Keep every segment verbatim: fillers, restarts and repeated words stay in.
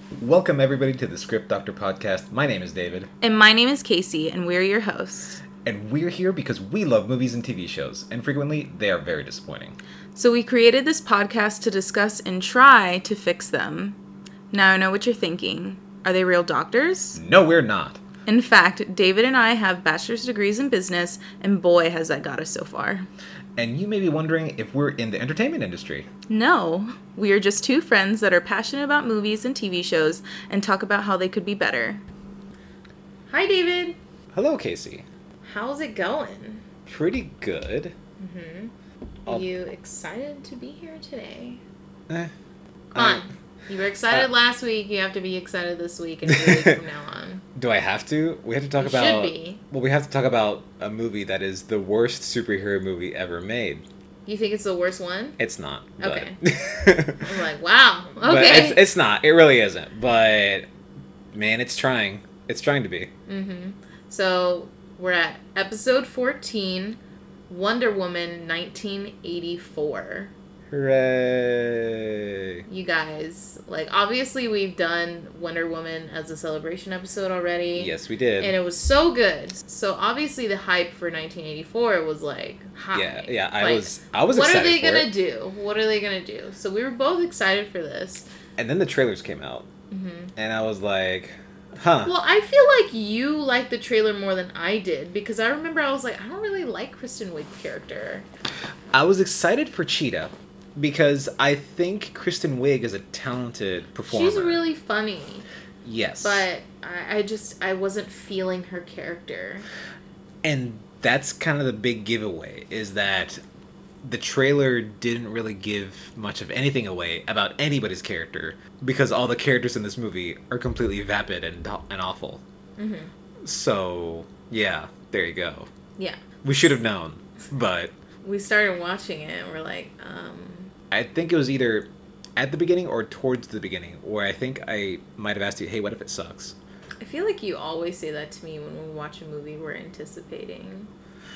Welcome, everybody, to the Script Doctor podcast. My name is David. And my name is Casey, and we're your hosts. And we're here because we love movies and T V shows, and frequently they are very disappointing. So we created this podcast to discuss and try to fix them. Now I know what you're thinking. Are they real doctors? No, we're not. In fact, David and I have bachelor's degrees in business, and boy, has that got us so far. And you may be wondering if we're in the entertainment industry. No, we are just two friends that are passionate about movies and T V shows and talk about how they could be better. Hi, David. Hello, Casey. How's it going? Pretty good. Mm-hmm. I'll- Are you excited to be here today? Eh, Come on. You were excited uh, last week. You have to be excited this week and every week from now on. Do I have to? We have to talk You about. should be. Well, we have to talk about a movie that is the worst superhero movie ever made. You think it's the worst one? It's not. But... Okay. I'm like, wow. But Okay. it's, it's not. It really isn't. But man, it's trying. It's trying to be. Mm-hmm. So we're at episode fourteen, Wonder Woman, nineteen eighty-four. Hooray! You guys, like, obviously we've done Wonder Woman as a celebration episode already. Yes, we did. And it was so good. So obviously the hype for nineteen eighty-four was like high. Yeah, yeah. I Like, was. I was. What are excited they for gonna it. do? What are they gonna do? So we were both excited for this. And then the trailers came out, Mm-hmm. and I was like, "Huh." Well, I feel like you liked the trailer more than I did because I remember I was like, I don't really like Kristen Wiig's character. I was excited for Cheetah because I think Kristen Wiig is a talented performer. She's really funny, yes, but I, I just I wasn't feeling her character. and that's kind of the big giveaway is that the trailer didn't really give much of anything away about anybody's character because all the characters in this movie are completely vapid and and awful. Mm-hmm. So yeah, there you go. Yeah, We should have known, but we started watching it and we're like, um, I think it was either at the beginning or towards the beginning where I think I might have asked you, "Hey, what if it sucks?" I feel like you always say that to me when we watch a movie we're anticipating.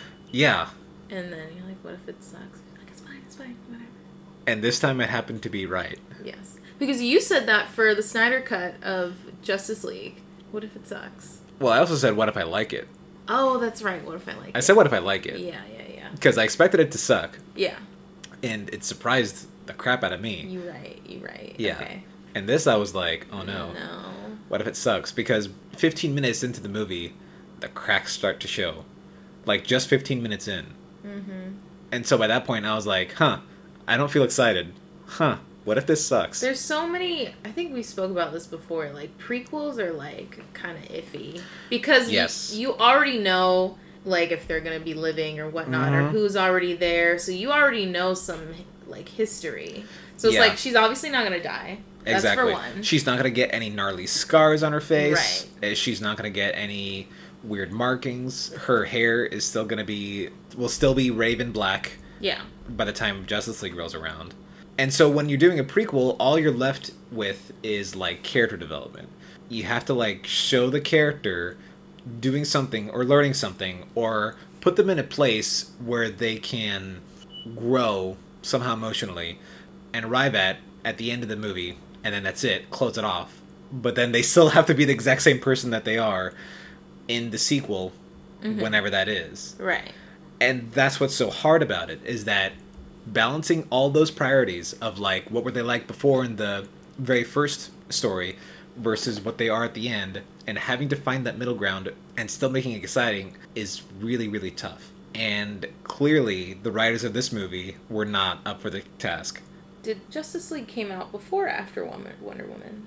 Yeah, And then you're like, what if it sucks? You're like, it's fine, it's fine, whatever. and this time it happened to be right. Yes. Because you said that for the Snyder Cut of Justice League. What if it sucks? Well, I also said, "What if I like it?" Oh, that's right. What if I like I it? said, "What if I like it?" Yeah, yeah, yeah. Because I expected it to suck, Yeah. and it surprised the crap out of me. You right, you right. Yeah. Okay. And this, I was like, "Oh no, No. what if it sucks?" Because fifteen minutes into the movie, the cracks start to show, like just fifteen minutes in. Mm-hmm. And so by that point, I was like, "Huh, I don't feel excited. Huh, what if this sucks?" There's so many, I think we spoke about this before, like prequels are like kind of iffy. Because Yes. you, you already know like if they're going to be living or whatnot or Mhm. who's already there. So you already know some like history. So it's Yeah. like she's obviously not going to die. That's Exactly. for one. She's not gonna get any gnarly scars on her face. Right. Uh, She's not gonna get any weird markings. Her hair is still gonna be will still be raven black Yeah. by the time Justice League rolls around. And so when you're doing a prequel, all you're left with is like character development. You have to like show the character doing something or learning something or put them in a place where they can grow somehow emotionally and arrive at at the end of the movie, and then that's it, close it off. But then they still have to be the exact same person that they are in the sequel, Mhm. whenever that is. Right. And that's what's so hard about it, is that balancing all those priorities of like what were they like before in the very first story versus what they are at the end, and having to find that middle ground and still making it exciting is really, really tough. And clearly the writers of this movie were not up for the task. Did Justice League came out before or after Wonder Wonder Woman?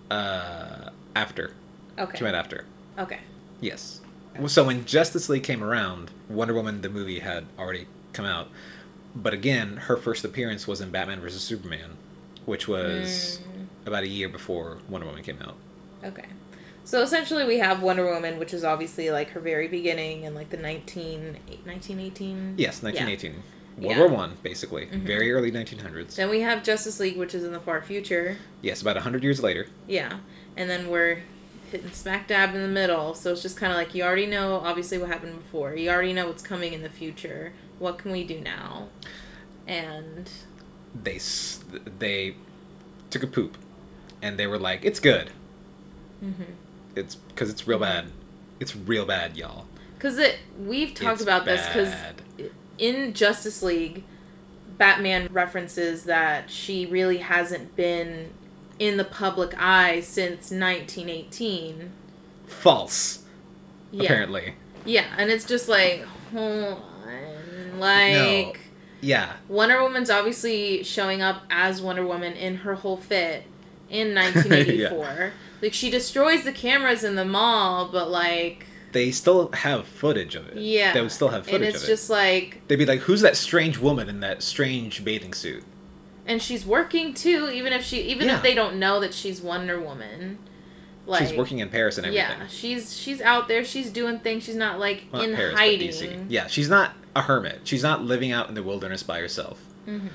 Uh, after. Okay. She went after. Okay. Yes. Well, so when Justice League came around, Wonder Woman, the movie, had already come out. But again, her first appearance was in Batman versus Superman, which was Mm. about a year before Wonder Woman came out. Okay. So essentially we have Wonder Woman, which is obviously like her very beginning in like the nineteen, nineteen eighteen? Yes, nineteen eighteen. World Yeah. War One, basically. Mhm. Very early nineteen hundreds. Then we have Justice League, which is in the far future. Yes, about one hundred years later. Yeah. And then we're hitting smack dab in the middle. So it's just kind of like you already know, obviously, what happened before. You already know what's coming in the future. What can we do now? And They s- they took a poop and they were like, "It's good. Mm-hmm. It's because it's real bad. It's real bad, y'all." Because it we've talked It's about this because bad. in Justice League, Batman references that she really hasn't been in the public eye since nineteen eighteen. False. Yeah. Apparently. Yeah, and it's just like, hold on. Like, No. Yeah. Wonder Woman's obviously showing up as Wonder Woman in her whole fit in nineteen eighty-four. Yeah. Like, she destroys the cameras in the mall, but, like... They still have footage of it. Yeah. They would still have footage of it. And it's just like... They'd be like, who's that strange woman in that strange bathing suit? And she's working, too, even if she, even yeah. if they don't know that she's Wonder Woman. Like, she's working in Paris and everything. Yeah, she's she's out there. She's doing things. She's not, like, well, in not Paris, hiding. but D C. Yeah, she's not a hermit. She's not living out in the wilderness by herself. Mm-hmm.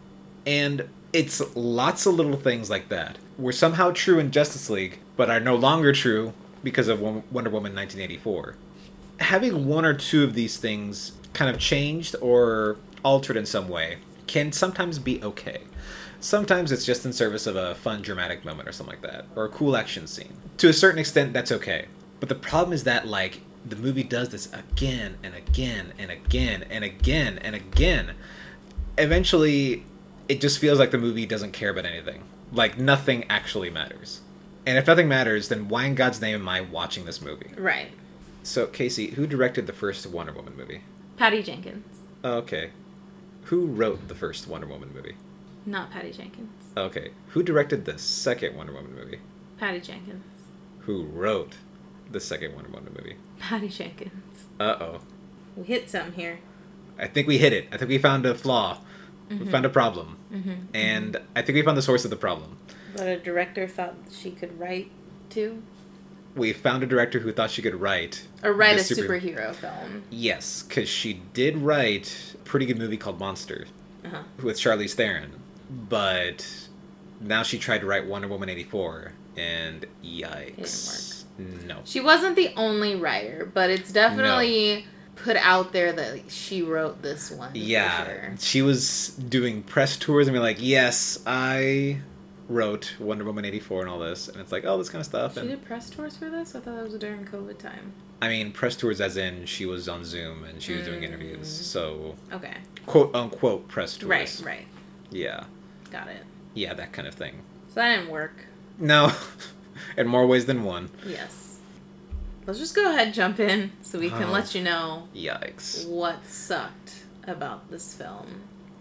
And it's lots of little things like that were somehow true in Justice League, but are no longer true because of Wonder Woman nineteen eighty-four. Having one or two of these things kind of changed or altered in some way can sometimes be okay. Sometimes it's just in service of a fun dramatic moment or something like that, or a cool action scene. To a certain extent, that's okay. But the problem is that, like, the movie does this again and again and again and again and again. Eventually, it just feels like the movie doesn't care about anything. Like, nothing actually matters. And if nothing matters, then why in God's name am I watching this movie? Right. So, Casey, who directed the first Wonder Woman movie? Patty Jenkins. Oh, okay. Who wrote the first Wonder Woman movie? Not Patty Jenkins. Okay. Who directed the second Wonder Woman movie? Patty Jenkins. Who wrote the second Wonder Woman movie? Patty Jenkins. Uh-oh. We hit some here. I think we hit it. I think we found a flaw. Mm-hmm. We found a problem. Mm-hmm. And I think we found the source of the problem. But a director thought she could write, too? We found a director who thought she could write... Or write a super... superhero film. Yes, because she did write a pretty good movie called Monster uh-huh. with Charlize Theron. But now she tried to write Wonder Woman eighty-four, and yikes. It didn't work. No. She wasn't the only writer, but it's definitely... No. Put out there that she wrote this one. Yeah, for sure. She was doing press tours and be like, yes, I wrote Wonder Woman eighty-four and all this. And it's like, oh, this kind of stuff. She and, did press tours for this? I thought that was during COVID time. I mean, press tours as in she was on Zoom and she was mm. doing interviews. So, okay. Quote unquote press tours. Right, right. Yeah. Got it. Yeah, that kind of thing. So that didn't work. No. In more ways than one. Yes. Let's just go ahead and jump in so we can oh, let you know yikes. What sucked about this film.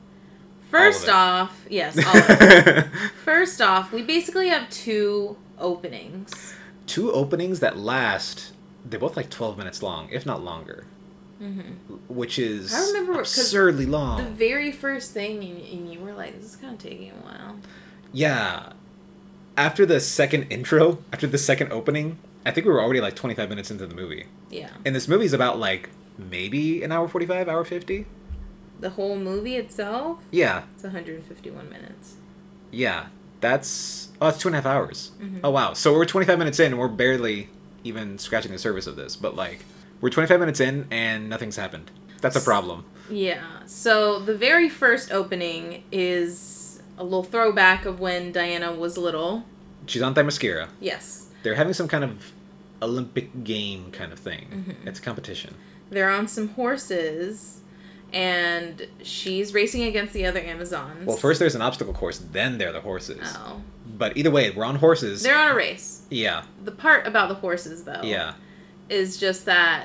First off, yes, all of it. First off, we basically have two openings. Two openings that last, they're both like twelve minutes long, if not longer. Mm-hmm. Which is I remember absurdly long. The very first thing, and you were like, this is kind of taking a while. Yeah. After the second intro, after the second opening, I think we were already like twenty-five minutes into the movie. Yeah. And this movie's about like maybe an hour forty-five, hour fifty. The whole movie itself? Yeah. It's one hundred fifty-one minutes. Yeah. That's, oh, it's two and a half hours. Mm-hmm. Oh, wow. So we're twenty-five minutes in and we're barely even scratching the surface of this. But like, we're twenty-five minutes in and nothing's happened. That's a problem. Yeah. So the very first opening is a little throwback of when Diana was little. She's on Themyscira. Yes. They're having some kind of Olympic game kind of thing. Mm-hmm. It's a competition. They're on some horses, and she's racing against the other Amazons. Well, first there's an obstacle course, then they're the horses. Oh. But either way, we're on horses. They're on a race. Yeah. The part about the horses, though, yeah. is just that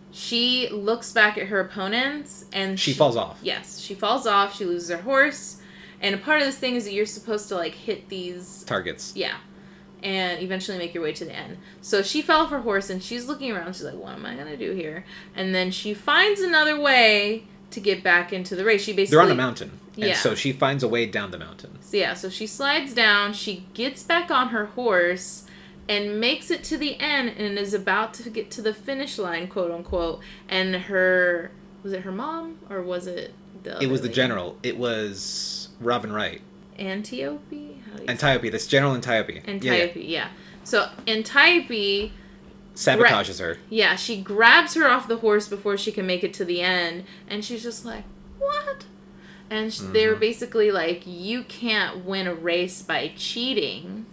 she looks back at her opponents, and she, she falls off. Yes, she falls off, she loses her horse, and a part of this thing is that you're supposed to, like, hit these... targets. Yeah. And eventually make your way to the end. So she fell off her horse, and she's looking around. She's like, what am I going to do here? And then she finds another way to get back into the race. She basically... They're on a mountain. Yeah. And so she finds a way down the mountain. So yeah, so she slides down. She gets back on her horse and makes it to the end and is about to get to the finish line, quote unquote. And her... Was it her mom? Or was it the It was the lady? general. It was Robin Wright. Antiope? Antiope. That's General Antiope. Antiope, yeah. yeah. So Antiope sabotages gra- her. Yeah, she grabs her off the horse before she can make it to the end, and she's just like, "What?" And she, mm-hmm. they were basically like, "You can't win a race by cheating."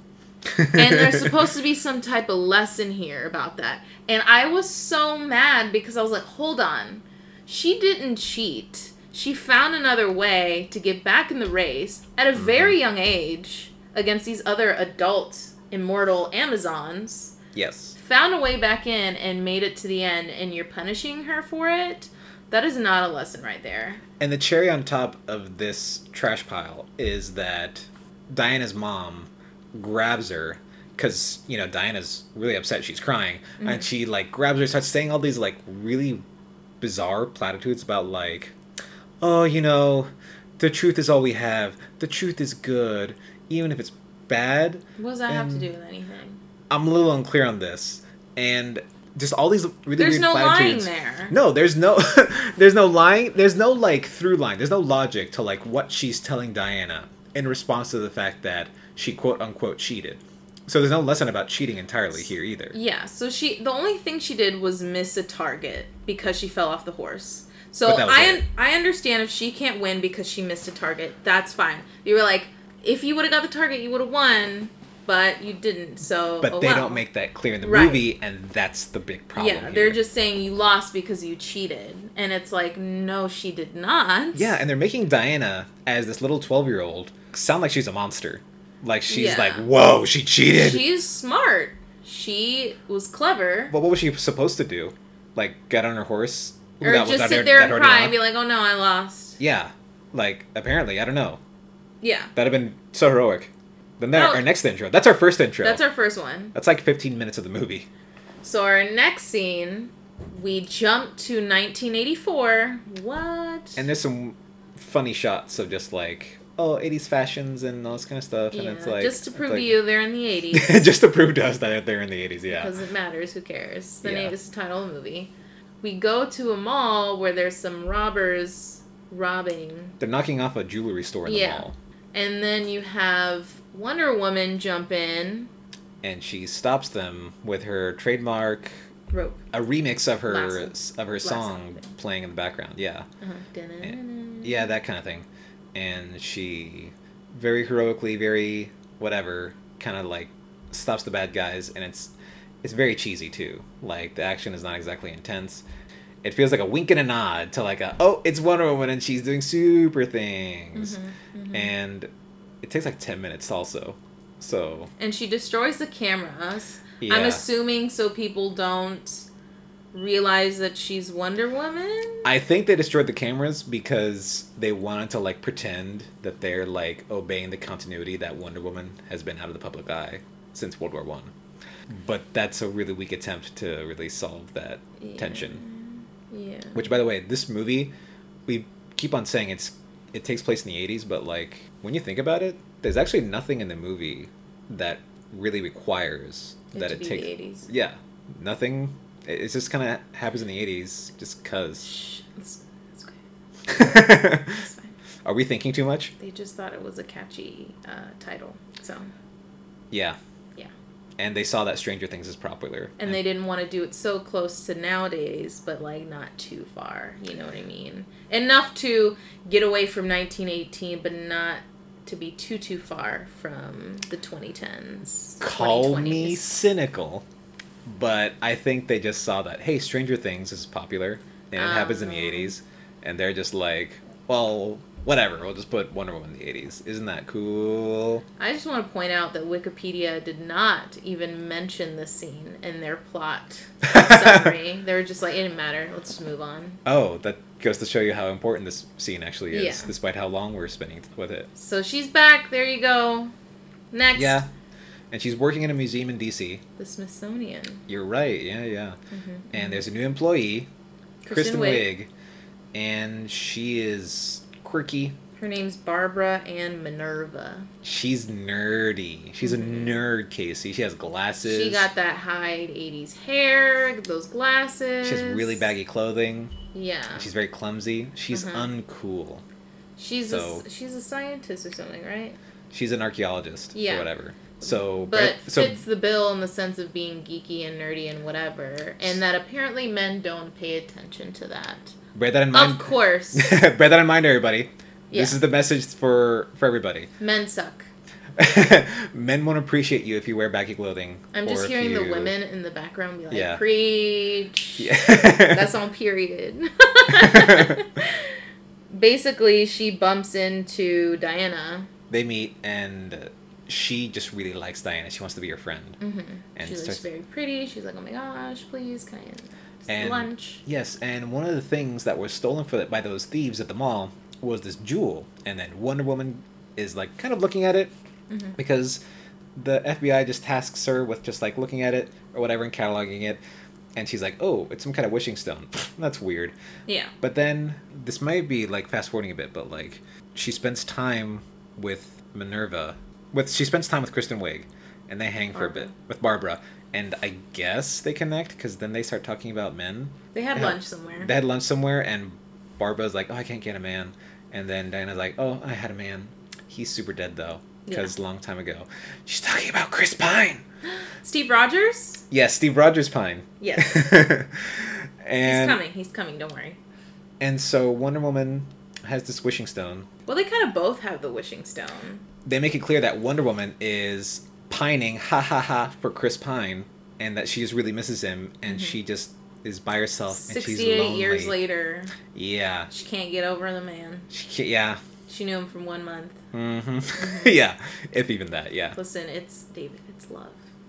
And there's supposed to be some type of lesson here about that. And I was so mad because I was like, hold on. She didn't cheat. She found another way to get back in the race at a very young age against these other adult immortal Amazons. Yes. Found a way back in and made it to the end, and you're punishing her for it? That is not a lesson right there. And the cherry on top of this trash pile is that Diana's mom grabs her because, you know, Diana's really upset. She's crying. Mm-hmm. And she, like, grabs her, starts saying all these, like, really bizarre platitudes about, like, oh, you know, the truth is all we have. The truth is good, even if it's bad. What does that and have to do with anything? I'm a little unclear on this. And just all these really there's weird no platitudes. Lying there. No, there's no there's no lying. There's no, like, through line. There's no logic to, like, what she's telling Diana in response to the fact that she quote-unquote cheated. So there's no lesson about cheating entirely here either. Yeah, so she the only thing she did was miss a target because she fell off the horse. So I un- I understand if she can't win because she missed a target. That's fine. You were like, if you would have got the target, you would have won, but you didn't. So But oh, they well. don't make that clear in the right. movie, and that's the big problem. Yeah, here. they're just saying you lost because you cheated. And it's like, no, she did not. Yeah, and they're making Diana, as this little twelve-year-old, sound like she's a monster. Like, she's yeah. like, whoa, she cheated. She's smart. She was clever. Well, what was she supposed to do? Like, get on her horse? Or that just was sit her, there and cry and be like, oh no, I lost. Yeah. Like, apparently, I don't know. Yeah. That'd have been so heroic. Then that, Oh. our next intro. That's our first intro. That's our first one. That's like fifteen minutes of the movie. So our next scene, we jump to nineteen eighty-four. What? And there's some funny shots of just like, oh, eighties fashions and all this kind of stuff. And yeah, it's like... just to prove like, to you they're in the eighties. just to prove to us that they're in the eighties, yeah. Because it matters. Who cares? The Yeah. name is the title of the movie. We go to a mall where there's some robbers robbing. They're knocking off a jewelry store in the Yeah. mall. And then you have Wonder Woman jump in. And she stops them with her trademark... Rope. A remix of her Lasso. of her Lasso. song playing in the background, yeah. Uh-huh. And, yeah, that kind of thing. And she very heroically, very whatever, kind of like stops the bad guys, and it's it's very cheesy too. Like, the action is not exactly intense. It feels like a wink and a nod to like a, oh, it's Wonder Woman and she's doing super things. Mm-hmm, mm-hmm. And it takes like ten minutes also. So. And she destroys the cameras. Yeah. I'm assuming so people don't realize that she's Wonder Woman? I think they destroyed the cameras because they wanted to like pretend that they're like obeying the continuity that Wonder Woman has been out of the public eye since World War One. But that's a really weak attempt to really solve that Yeah. tension. Yeah. Which, by the way, this movie, we keep on saying it's it takes place in the eighties, but like when you think about it, there's actually nothing in the movie that really requires It that to it be takes. the eighties. Yeah, nothing. It it just kind of happens in the eighties, just cause. Shh. It's, it's okay. It's fine. Are we thinking too much? They just thought it was a catchy uh, title. So. Yeah. Yeah. And they saw that Stranger Things is popular. And they didn't want to do it so close to nowadays, but like not too far. You know what I mean? Enough to get away from nineteen eighteen, but not to be too too far from the twenty tens. Call me cynical, but I think they just saw that, hey, Stranger Things is popular and it happens in the Um. eighties, and they're just like, well, whatever, we'll just put Wonder Woman in the eighties. Isn't that cool? I just want to point out that Wikipedia did not even mention this scene in their plot summary. They were just like, it didn't matter. Let's just move on. Oh, that goes to show you how important this scene actually is, Yeah. despite how long we're spending with it. So she's back. There you go. Next. Yeah. And she's working in a museum in D C. The Smithsonian. You're right, yeah, yeah. Mm-hmm. And there's a new employee, Kristen Kristen Wiig. Wiig, and she is quirky. Her name's Barbara Ann Minerva. She's nerdy. She's Mhm. a nerd, Casey. She has glasses. She got that high eighties hair, those glasses. She has really baggy clothing. Yeah. She's very clumsy. She's Mhm. uncool. She's so- a, she's a scientist or something, right? She's an archaeologist Yeah. or whatever. So, But so fits the bill in the sense of being geeky and nerdy and whatever, and that apparently men don't pay attention to that. bear that in mind. Of course. bear that in mind, everybody. Yeah. This is the message for for everybody. Men suck. Men won't appreciate you if you wear baggy clothing. I'm or just if hearing you... the women in the background be like, Yeah. preach. Yeah. That's on period. Basically, she bumps into Diana. They meet, and she just really likes Diana. She wants to be her friend. Mm-hmm. And She looks starts- very pretty. She's like, oh my gosh, please, can I have And- lunch? Yes, and one of the things that was stolen for by those thieves at the mall was this jewel. And then Wonder Woman is like kind of looking at it Mm-hmm. because the F B I just tasks her with just like looking at it or whatever and cataloging it. And she's like, oh, it's some kind of wishing stone. That's weird. Yeah. But then, this might be, like, fast-forwarding a bit, but, like, she spends time with Minerva. With She spends time with Kristen Wiig, and they hang for a Barbara. bit. With Barbara. And I guess they connect, because then they start talking about men. They had Yeah. lunch somewhere. They had lunch somewhere, and Barbara's like, oh, I can't get a man. And then Diana's like, oh, I had a man. He's super dead, though, because a long time ago. She's talking about Chris Pine! Steve Rogers? Yes, Steve Rogers Pine. Yes. and, He's coming. He's coming. Don't worry. And so Wonder Woman has this wishing stone. Well, they kind of both have the wishing stone. They make it clear that Wonder Woman is pining, ha ha ha, for Chris Pine, and that she just really misses him, and Mm-hmm. she just is by herself, and she's sixty-eight lonely. years later, Yeah. she can't get over the man. She can't, yeah. She knew him from one month. Mm-hmm. yeah. If even that, yeah. Listen, it's David. It's love.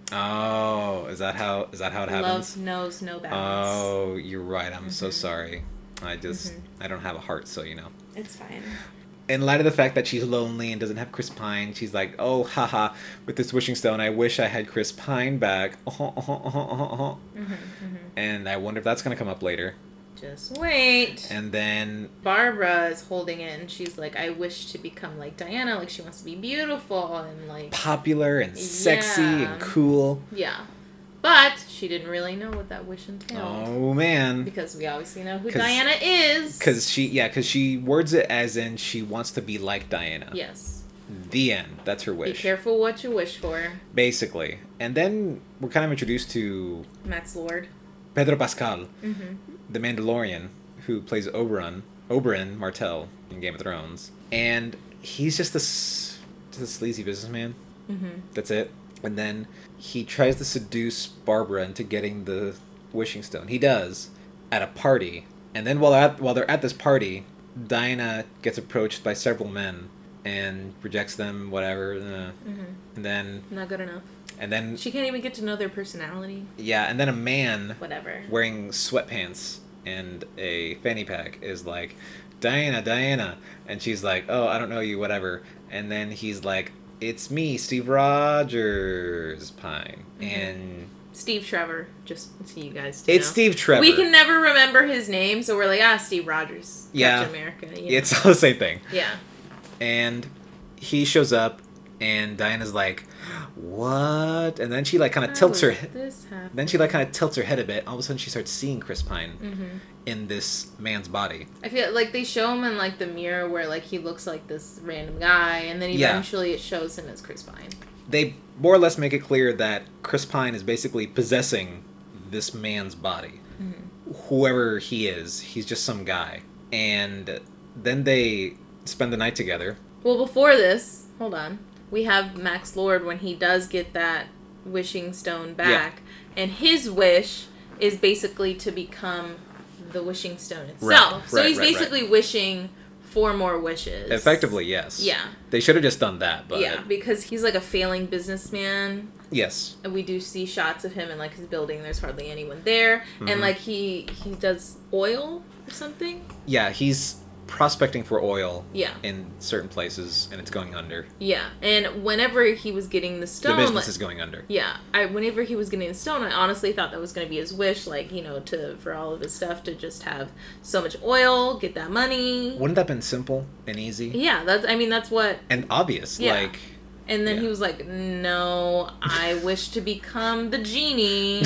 Oh, is that how is that how it happens? Love knows no bounds. Oh, you're right. I'm so Mhm. sorry. I just Mhm. I don't have a heart, so you know. It's fine. In light of the fact that she's lonely and doesn't have Chris Pine, she's like, oh, haha, with this wishing stone, I wish I had Chris Pine back. Uh-huh, uh-huh, uh-huh, uh-huh. Mm-hmm, mm-hmm. And I wonder if that's going to come up later. Just wait. And then, Barbara is holding it, and she's like, I wish to become like Diana. Like, she wants to be beautiful and, like... popular and sexy Yeah. and cool. Yeah. But she didn't really know what that wish entailed. Oh, man. Because we obviously know who 'Cause- Diana is. Because she, yeah, because she words it as in she wants to be like Diana. Yes. The end. That's her Be wish. careful what you wish for. Basically. And then we're kind of introduced to Max Lord. Pedro Pascal, Mm-hmm. the Mandalorian, who plays Oberyn, Oberyn Martell in Game of Thrones. And he's just this, just a sleazy businessman. Mm-hmm. That's it. And then he tries to seduce Barbara into getting the wishing stone. He does at a party. And then while they're at, while they're at this party, Diana gets approached by several men and rejects them, whatever. Uh, Mm-hmm. and then Not good enough. and then She can't even get to know their personality. yeah, and then a man Whatever. wearing sweatpants and a fanny pack is like, Diana, Diana. And she's like, oh, I don't know you, whatever. And then he's like, it's me, Steve Rogers Pine. Mhm. And Steve Trevor, just so you guys to it's know. Steve Trevor. We can never remember his name, so we're like, ah, Steve Rogers. Yeah. Captain America. You know? It's all the same thing. Yeah. And he shows up, and Diana's like, what? And then she like kind of How tilts her is head. This happening? Then she like kind of tilts her head a bit. All of a sudden, she starts seeing Chris Pine Mm-hmm. in this man's body. I feel like they show him in like the mirror where like he looks like this random guy, and then Yeah. eventually it shows him as Chris Pine. They more or less make it clear that Chris Pine is basically possessing this man's body. Mm-hmm. Whoever he is, he's just some guy. And then they spend the night together. Well, before this, hold on. We have Max Lord when he does get that wishing stone back, and his wish is basically to become the wishing stone itself. Right, so right, he's right, basically wishing for more wishes. Effectively, yes. Yeah. They should have just done that, but Yeah, because he's like a failing businessman. yes. And we do see shots of him in like his building. There's hardly anyone there, Mhm. and like he he does oil or something. Yeah, he's prospecting for oil Yeah, in certain places, and it's going under. yeah. And whenever he was getting the stone, the business like- is going under. yeah, I whenever he was getting the stone, I honestly thought that was going to be his wish, like you know, to for all of his stuff to just have so much oil, get that money. Wouldn't that have been simple and easy? Yeah, that's. I mean, that's what. And obvious. Yeah. Like, And then Yeah. he was like, "No, I wish to become the genie.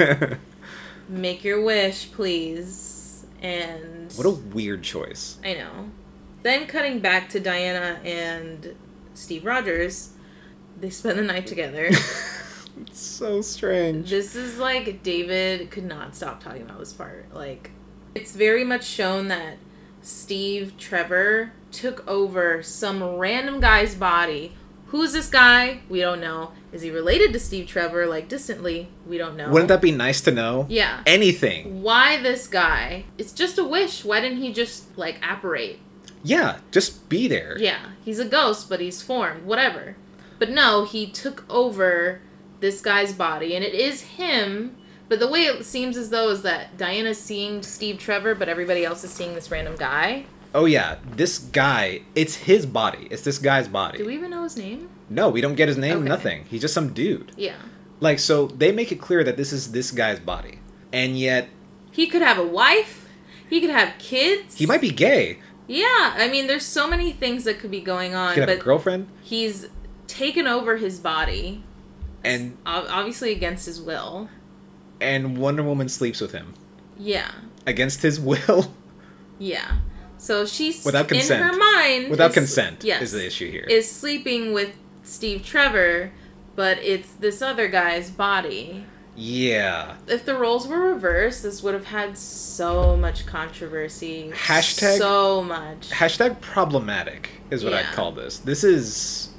Make your wish, please." And what a weird choice. I know. Then cutting back to Diana and Steve Rogers, they spend the night together. It's so strange. This is like David could not stop talking about this part. Like, it's very much shown that Steve Trevor took over some random guy's body Who's this guy? We don't know. Is he related to Steve Trevor, like, distantly? We don't know. Wouldn't that be nice to know? Yeah. Anything. Why this guy? It's just a wish. Why didn't he just, like, apparate? Yeah, just be there. Yeah. He's a ghost, but he's formed. Whatever. But no, he took over this guy's body, and it is him. But the way it seems as though is that Diana's seeing Steve Trevor, but everybody else is seeing this random guy. Oh, yeah. This guy, it's his body. It's this guy's body. Do we even know his name? No, we don't get his name, Okay. nothing. He's just some dude. Yeah. Like, so they make it clear that this is this guy's body. And yet... He could have a wife. He could have kids. He might be gay. Yeah. I mean, there's so many things that could be going on. He could have but a girlfriend. He's taken over his body. And... ob- Obviously against his will. And Wonder Woman sleeps with him. Yeah. Against his will. Yeah. So she's Without consent. in her mind. Without is- consent yes, is the issue here. Is sleeping with Steve Trevor, but it's this other guy's body. Yeah. If the roles were reversed, this would have had so much controversy. Hashtag- So much. Hashtag problematic is what Yeah. I'd call this. This is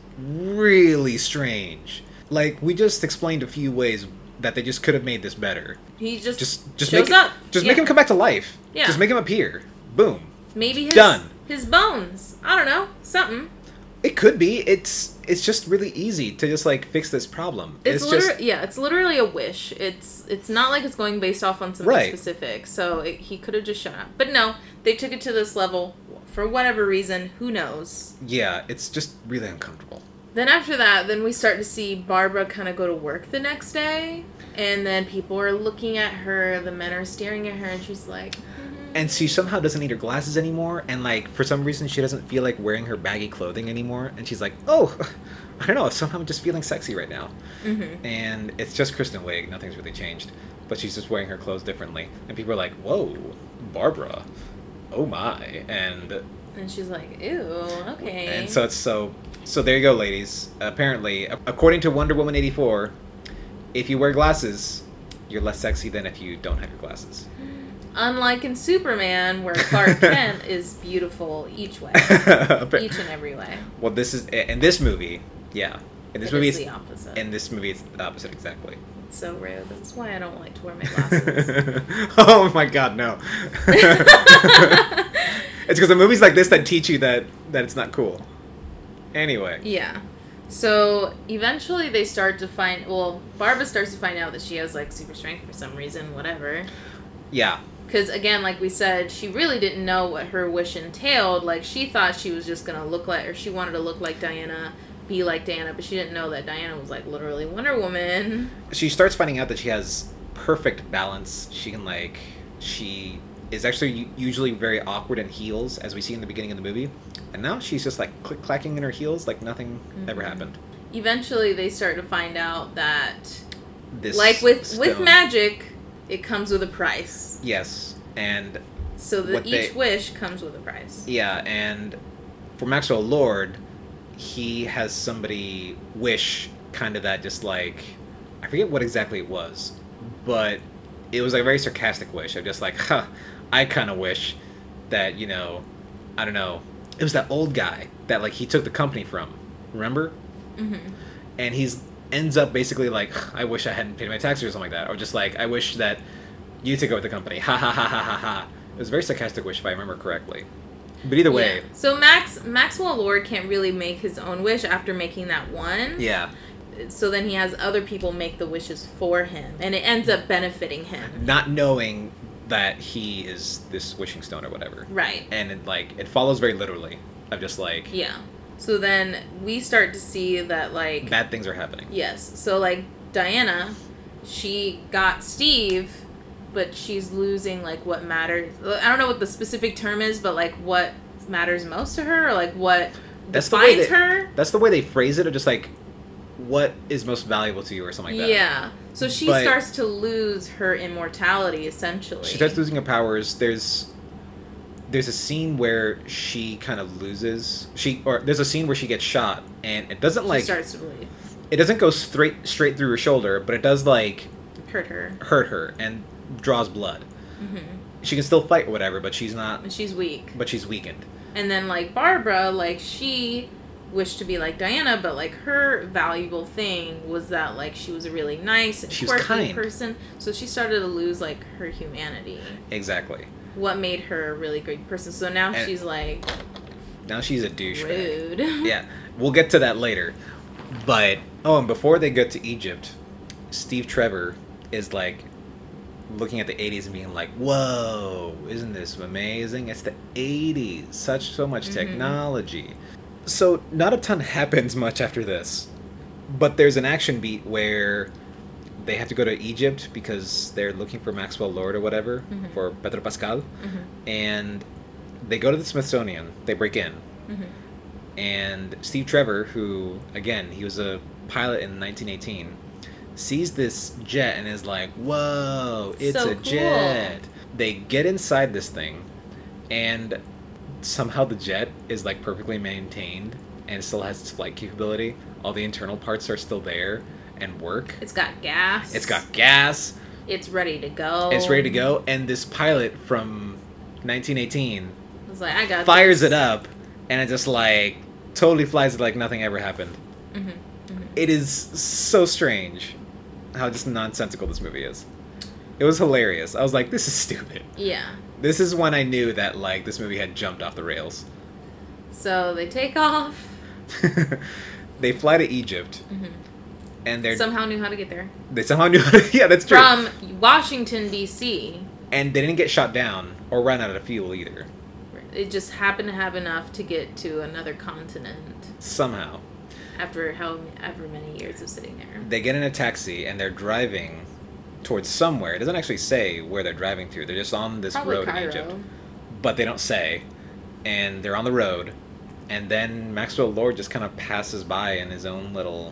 really strange. Like, we just explained a few ways that they just could have made this better. He just Just just shows make up. just Yeah. make him come back to life. Yeah. Just make him appear. Boom. Maybe his, Done. his bones. I don't know. Something. It could be. It's it's just really easy to just like fix this problem. It's, It's, literally just yeah. It's literally a wish. It's it's not like it's going based off on something Right. specific. So it, he could have just shown up, but no, they took it to this level for whatever reason. Who knows? yeah, it's just really uncomfortable. Then after that, then we start to see Barbara kind of go to work the next day, and then people are looking at her. The men are staring at her, and she's like, And she somehow doesn't need her glasses anymore, and like for some reason she doesn't feel like wearing her baggy clothing anymore, and she's like, oh, I don't know, somehow I'm just feeling sexy right now. mm-hmm. And it's just Kristen Wiig, nothing's really changed, but she's just wearing her clothes differently, and people are like, whoa, Barbara, oh my, and and she's like, ew, okay. and so it's so so there you go, ladies. Apparently, according to Wonder Woman eighty-four, if you wear glasses, you're less sexy than if you don't have your glasses. Unlike in Superman, where Clark Kent is beautiful each way, each and every way. Well, this is in this movie, yeah. In this It movie, is it's the opposite. in this movie, it's the opposite exactly. It's so rude. That's why I don't like to wear my glasses. Oh my God, no! It's because the movies like this that teach you that that it's not cool. Anyway, Yeah. So eventually they start to find. Well, Barbara starts to find out that she has like super strength for some reason. Whatever. yeah, Because, again, like we said, she really didn't know what her wish entailed. Like, she thought she was just going to look like, or she wanted to look like Diana, be like Diana, but she didn't know that Diana was, like, literally Wonder Woman. she starts finding out that she has perfect balance. She can like she is actually u- usually very awkward in heels, as we see in the beginning of the movie, and now she's just like click clacking in her heels like nothing Mm-hmm. ever happened. Eventually, they start to find out that, This like with, with stone- magic, it comes with a price. yes, and So that What each they- wish comes with a price. yeah, and for Maxwell Lord, he has somebody wish kind of that just like, I forget what exactly it was, but it was like a very sarcastic wish of just like, huh, I kind of wish that, you know, I don't know, it was that old guy that like he took the company from, remember? Mm-hmm. And he's ends up basically like, I wish I hadn't paid my taxes or something like that, or just like, I wish that you took over the company, ha ha ha ha ha ha. It was a very sarcastic wish if I remember correctly. But either way, Yeah. So Max Maxwell Lord can't really make his own wish after making that one. yeah. So then he has other people make the wishes for him, and it ends up benefiting him. Not knowing that he is this wishing stone or whatever. Right. And it like it follows very literally of just like Yeah. So then we start to see that, like, bad things are happening. yes. So, like, Diana, she got Steve, but she's losing, like, what matters. I don't know what the specific term is, but, like, what matters most to her, or, like, what That's the way defines they, her. That's the way they phrase it, or just like what is most valuable to you or something like that. Yeah. So she But- starts to lose her immortality, essentially. She starts losing her powers. There's there's a scene where she kind of loses she or there's a scene where she gets shot and it doesn't She like starts to bleed. it doesn't go straight straight through her shoulder, but it does like Hurt her. hurt her and draws blood. Mm-hmm. She can still fight or whatever, but she's not And she's weak. but she's weakened. And then, like, Barbara, like, she wished to be like Diana, but like her valuable thing was that like she was a really nice and she was quirky kind. person. So she started to lose like her humanity. Exactly. What made her a really great person. So now and she's like now she's a douchebag. rude. Yeah, we'll get to that later. But oh, and before they get to Egypt, Steve Trevor is like looking at the eighties and being like, whoa, isn't this amazing? It's the eighties. Such, so much Mm-hmm. technology. So not a ton happens much after this. But there's an action beat where they have to go to Egypt because they're looking for Maxwell Lord or whatever, Mm-hmm. for Pedro Pascal. Mm-hmm. And they go to the Smithsonian. They break in. Mm-hmm. And Steve Trevor, who, again, he was a pilot in nineteen eighteen, sees this jet and is like, whoa, it's So a cool. jet. They get inside this thing, and somehow the jet is like perfectly maintained and still has its flight capability. All the internal parts are still there and work. It's got gas. It's got gas. It's ready to go. It's ready to go. And this pilot from nineteen eighteen I was like, I got fires this. it up, and it just like totally flies it like nothing ever happened. Mm-hmm. Mm-hmm. It is so strange how just nonsensical this movie is. It was hilarious. I was like, this is stupid. Yeah. This is when I knew that like this movie had jumped off the rails. So they take off. They fly to Egypt, Mm-hmm. and they're Somehow knew how to get there. they somehow knew. How to, yeah, that's true. From Washington, D C And they didn't get shot down or run out of fuel either. It just happened to have enough to get to another continent Somehow, after however many years of sitting there. they get in a taxi and they're driving towards somewhere. It doesn't actually say where they're driving to. They're just on this Probably road Cairo. in Egypt. But they don't say. And they're on the road. And then Maxwell Lord just kind of passes by in his own little...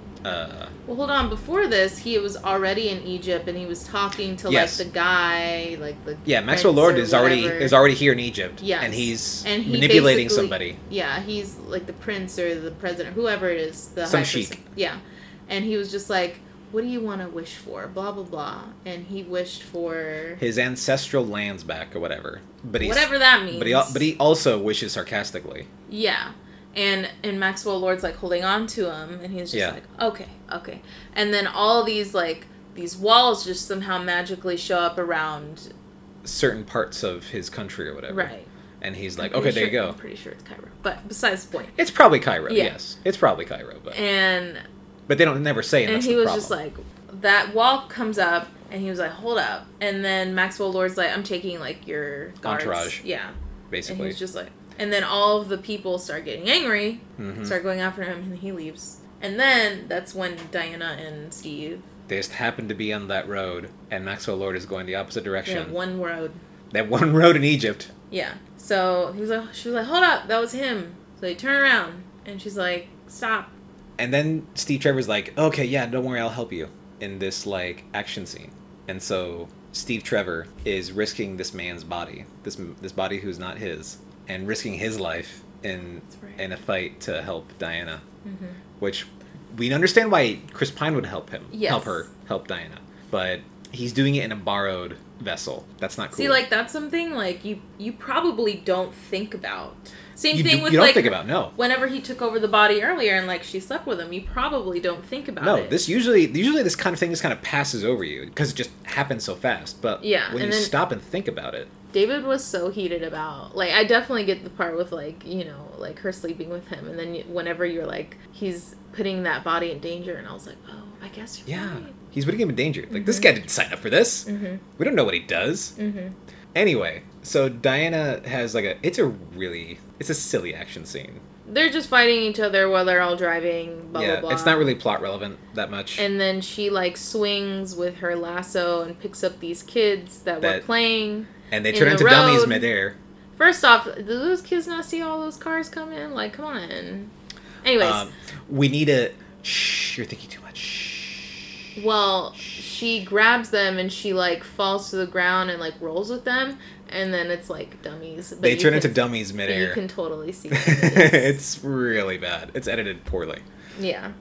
Uh, Well, hold on. Before this, he was already in Egypt, and he was talking to Yes. like the guy, like the yeah, Maxwell prince Lord or is already whatever. is already here in Egypt. Yes. And he's And he manipulating basically- somebody. Yeah, he's like the prince or the president, whoever it is. The Some high sheik. person. Yeah, and he was just like, "What do you want to wish for?" Blah blah blah, and he wished for His ancestral lands back or whatever. But he's, whatever that means. But he, al- but he also wishes sarcastically. Yeah. And and Maxwell Lord's like holding on to him, and he's just Yeah. like, okay, okay. And then all these like these walls just somehow magically show up around. Certain parts of his country or whatever. Right. And he's like, I'm okay, pretty there you sure- go. I'm pretty sure it's Cairo, but besides the point. It's probably Cairo. Yeah. Yes, it's probably Cairo. But And but they don't never say. And, and that's he the was problem. just like, that wall comes up, and he was like, hold up. And then Maxwell Lord's like, I'm taking like your guards. Entourage. Yeah. basically. And he's just like, and then all of the people start getting angry, Mhm. start going after him, and he leaves. And then that's when Diana and Steve, They just happen to be on that road, and Maxwell Lord is going the opposite they direction. have one road. That one road in Egypt. Yeah. So he was like, she was like, hold up, that was him. So they turn around, and she's like, stop. And then Steve Trevor's like, okay, yeah, don't worry, I'll help you in this, like, action scene. And so Steve Trevor is risking this man's body, this this body who's not his, and risking his life in That's right. in a fight to help Diana. Mm-hmm. Which we understand why Chris Pine would help him, Yes. help her, help Diana. But he's doing it in a borrowed vessel. That's not cool. See, like, that's something, like, you you probably don't think about. Same you, thing do, with, you don't like, think about no. whenever he took over the body earlier and, like, she slept with him, you probably don't think about No, it. this usually usually this kind of thing just kind of passes over you because it just happens so fast. But Yeah, when and you then- stop and think about it, David was so heated about, like, I definitely get the part with, like, you know, like, her sleeping with him, and then you, whenever you're, like, he's putting that body in danger, and I was like, oh, I guess you're yeah, right. he's putting him in danger. Like this guy didn't sign up for this. Mm-hmm. We don't know what he does. Mm-hmm. Anyway, so Diana has like a it's a really it's a silly action scene. They're just fighting each other while they're all driving, blah, yeah, blah, blah. it's not really plot relevant that much. And then she, like, swings with her lasso and picks up these kids that, were That- playing. and they in turn the into dummies road. midair. First off, do those kids not see all those cars come in? Like, come on. Anyways, Um, we need a shh. You're thinking too much. Shh. well, she grabs them and she, like, falls to the ground and, like, rolls with them. And then it's, like, dummies. But They you turn can- into dummies but midair. You can totally see what it is. It's really bad. It's edited poorly. Yeah.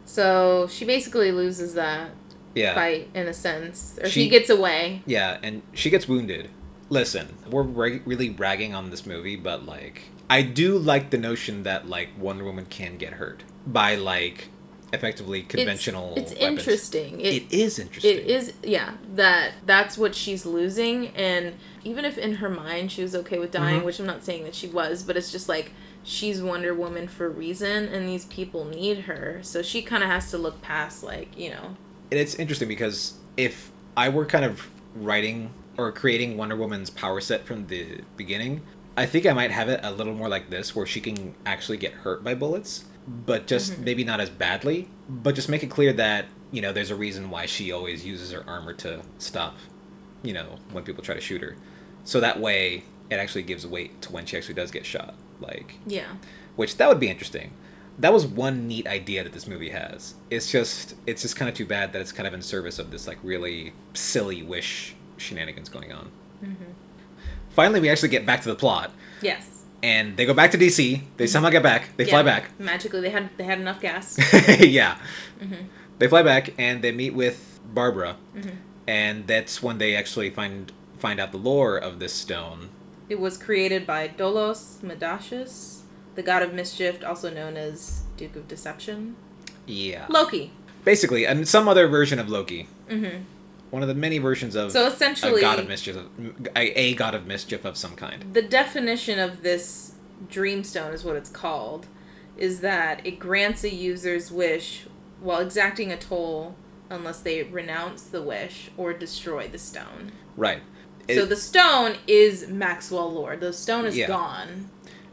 So she basically loses that Yeah. fight, in a sense. Or She- she gets away. Yeah, and she gets wounded. Listen, we're re- really ragging on this movie, but like, I do like the notion that like Wonder Woman can get hurt by like effectively conventional It's, it's weapons. interesting. It, it is interesting. It is, yeah, that that's what she's losing. And even if in her mind she was okay with dying, mm-hmm. which I'm not saying that she was, but it's just like she's Wonder Woman for a reason, and these people need her. So she kind of has to look past, like, you know. And it's interesting because if I were kind of writing or creating Wonder Woman's power set from the beginning, I think I might have it a little more like this, where she can actually get hurt by bullets, but just mm-hmm. maybe not as badly, but just make it clear that, you know, there's a reason why she always uses her armor to stop, you know, when people try to shoot her. So that way it actually gives weight to when she actually does get shot. Like, yeah. Which, that would be interesting. That was one neat idea that this movie has. It's just, it's just kind of too bad that it's kind of in service of this, like, really silly wish shenanigans going on. Mm-hmm. Finally, we actually get back to the plot. Yes. And they go back to D C. They somehow get back. They yeah. fly back. Magically, they had they had enough gas. yeah. Mm-hmm. They fly back, and they meet with Barbara. Mm-hmm. And that's when they actually find find out the lore of this stone. It was created by Dolos Madashus, the god of mischief, also known as Duke of Deception. Yeah. Loki. Basically, and some other version of Loki. Mm-hmm. One of the many versions of so essentially, a god of mischief, a, a god of mischief of some kind. The definition of this Dreamstone is what it's called, is that it grants a user's wish while exacting a toll unless they renounce the wish or destroy the stone. Right. It, so the stone is Maxwell Lord. The stone is yeah. gone.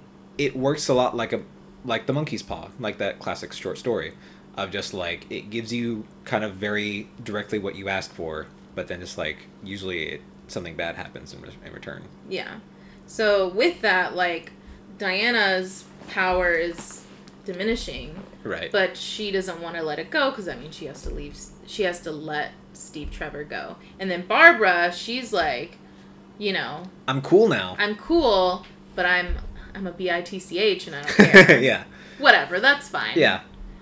It works a lot like a like the monkey's paw, like that classic short story. Of just, like, it gives you kind of very directly what you ask for, but then just, like, usually it, something bad happens in, in return. Yeah. So, with that, like, Diana's power is diminishing. Right. But she doesn't want to let it go, because that means she has to leave, she has to let Steve Trevor go. And then Barbara, she's like, you know... I'm cool now. I'm cool, but I'm, I'm a B I T C H, and I don't care. yeah. Whatever, that's fine. Yeah.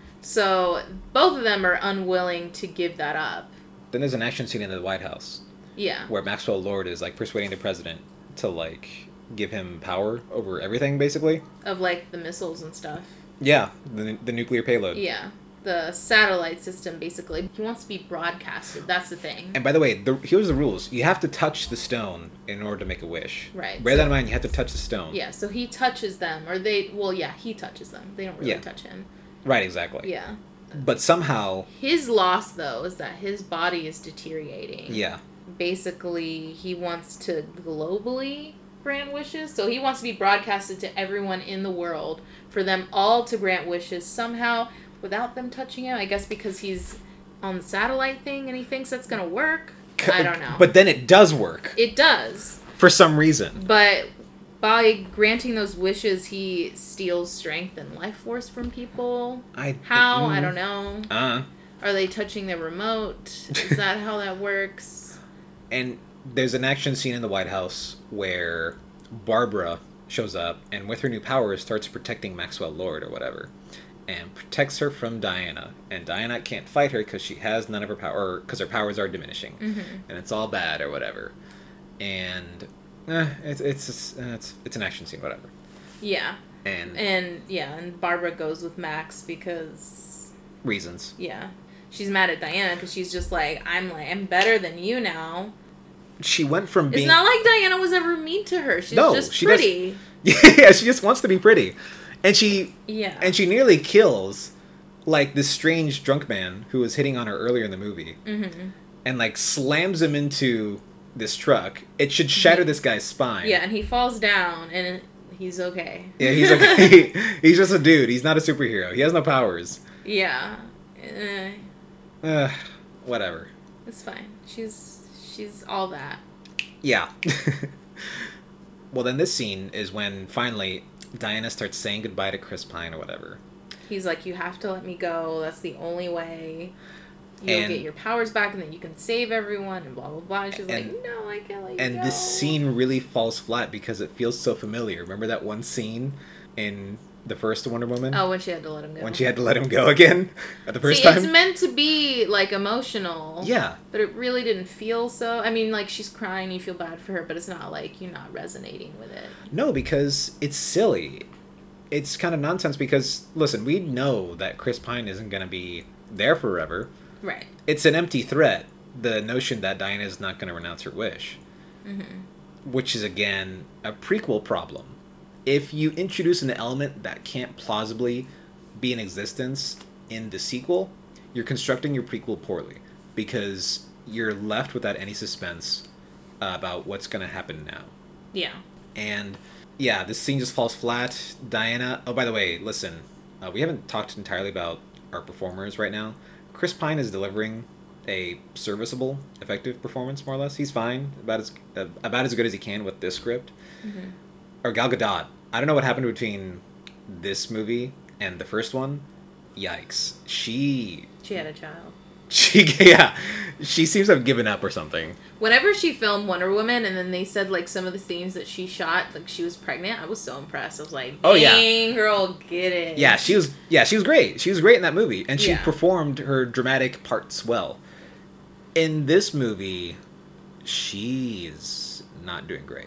So, both of them are unwilling to give that up. Then there's an action scene in the White House. Yeah. Where Maxwell Lord is, like, persuading the president to, like, give him power over everything, basically. Of, like, the missiles and stuff. Yeah, the, the nuclear payload. Yeah. The satellite system, basically. He wants to be broadcasted. That's the thing. And by the way, the, here's the rules. You have to touch the stone in order to make a wish. Right. Bear so, that in mind, you have to touch the stone. Yeah, so he touches them. Or they... Well, yeah, he touches them. They don't really yeah. touch him. Right, exactly. Yeah. But somehow... His loss, though, is that his body is deteriorating. Yeah. Basically, he wants to globally grant wishes. So he wants to be broadcasted to everyone in the world for them all to grant wishes somehow without them touching him. I guess because he's on the satellite thing and he thinks that's going to work. I don't know. But then it does work. It does. For some reason. But... by granting those wishes, he steals strength and life force from people. I How? Mm, I don't know. Uh. Are they touching the remote? Is that how that works? And there's an action scene in the White House where Barbara shows up and with her new powers starts protecting Maxwell Lord or whatever. And protects her from Diana. And Diana can't fight her because she has none of her power, because her powers are diminishing. Mm-hmm. And it's all bad or whatever. And... Eh, it's it's it's it's an action scene, whatever. Yeah. And and yeah, and Barbara goes with Max because reasons. Yeah, she's mad at Diana because she's just like, I'm like I'm better than you now. She went from being. It's not like Diana was ever mean to her. She's no, just she pretty. Does, yeah, she just wants to be pretty, and she yeah, and she nearly kills like this strange drunk man who was hitting on her earlier in the movie, mm-hmm. and like slams him into this truck. It should shatter this guy's spine. Yeah, and he falls down, and he's okay. Yeah, he's okay. He's just a dude. He's not a superhero. He has no powers. Yeah. Uh, uh, whatever. It's fine. She's she's all that. Yeah. Well, then this scene is when finally Diana starts saying goodbye to Chris Pine or whatever. He's like, you have to let me go. That's the only way. You'll and, get your powers back, and then you can save everyone, and blah, blah, blah. And she's and, like, no, I can't let you and go. And this scene really falls flat because it feels so familiar. Remember that one scene in the first Wonder Woman. Oh, when she had to let him go. When she had to let him go again at the first See, time. it's meant to be like emotional. Yeah. But it really didn't feel so. I mean, like she's crying, you feel bad for her, but it's not like you're not resonating with it. No, because it's silly. It's kind of nonsense because, listen, we know that Chris Pine isn't going to be there forever. Right. It's an empty threat, the notion that Diana is not going to renounce her wish. Mm-hmm. Which is, again, a prequel problem. If you introduce an element that can't plausibly be in existence in the sequel, you're constructing your prequel poorly. Because you're left without any suspense uh, about what's going to happen now. Yeah. And... yeah, this scene just falls flat. Diana... oh, by the way, listen. Uh, we haven't talked entirely about our performers right now. Chris Pine is delivering a serviceable, effective performance, more or less. He's fine. About as uh, about as good as he can with this script. Mm-hmm. Or Gal Gadot. I don't know what happened between this movie and the first one. Yikes. She... She had a child. She, yeah, she seems to have given up or something. Whenever she filmed Wonder Woman, and then they said like some of the scenes that she shot, like she was pregnant, I was so impressed. I was like, "Dang, oh yeah, girl, get it." Yeah, she was. Yeah, she was great. She was great in that movie, and she yeah. performed her dramatic parts well. In this movie, she's not doing great.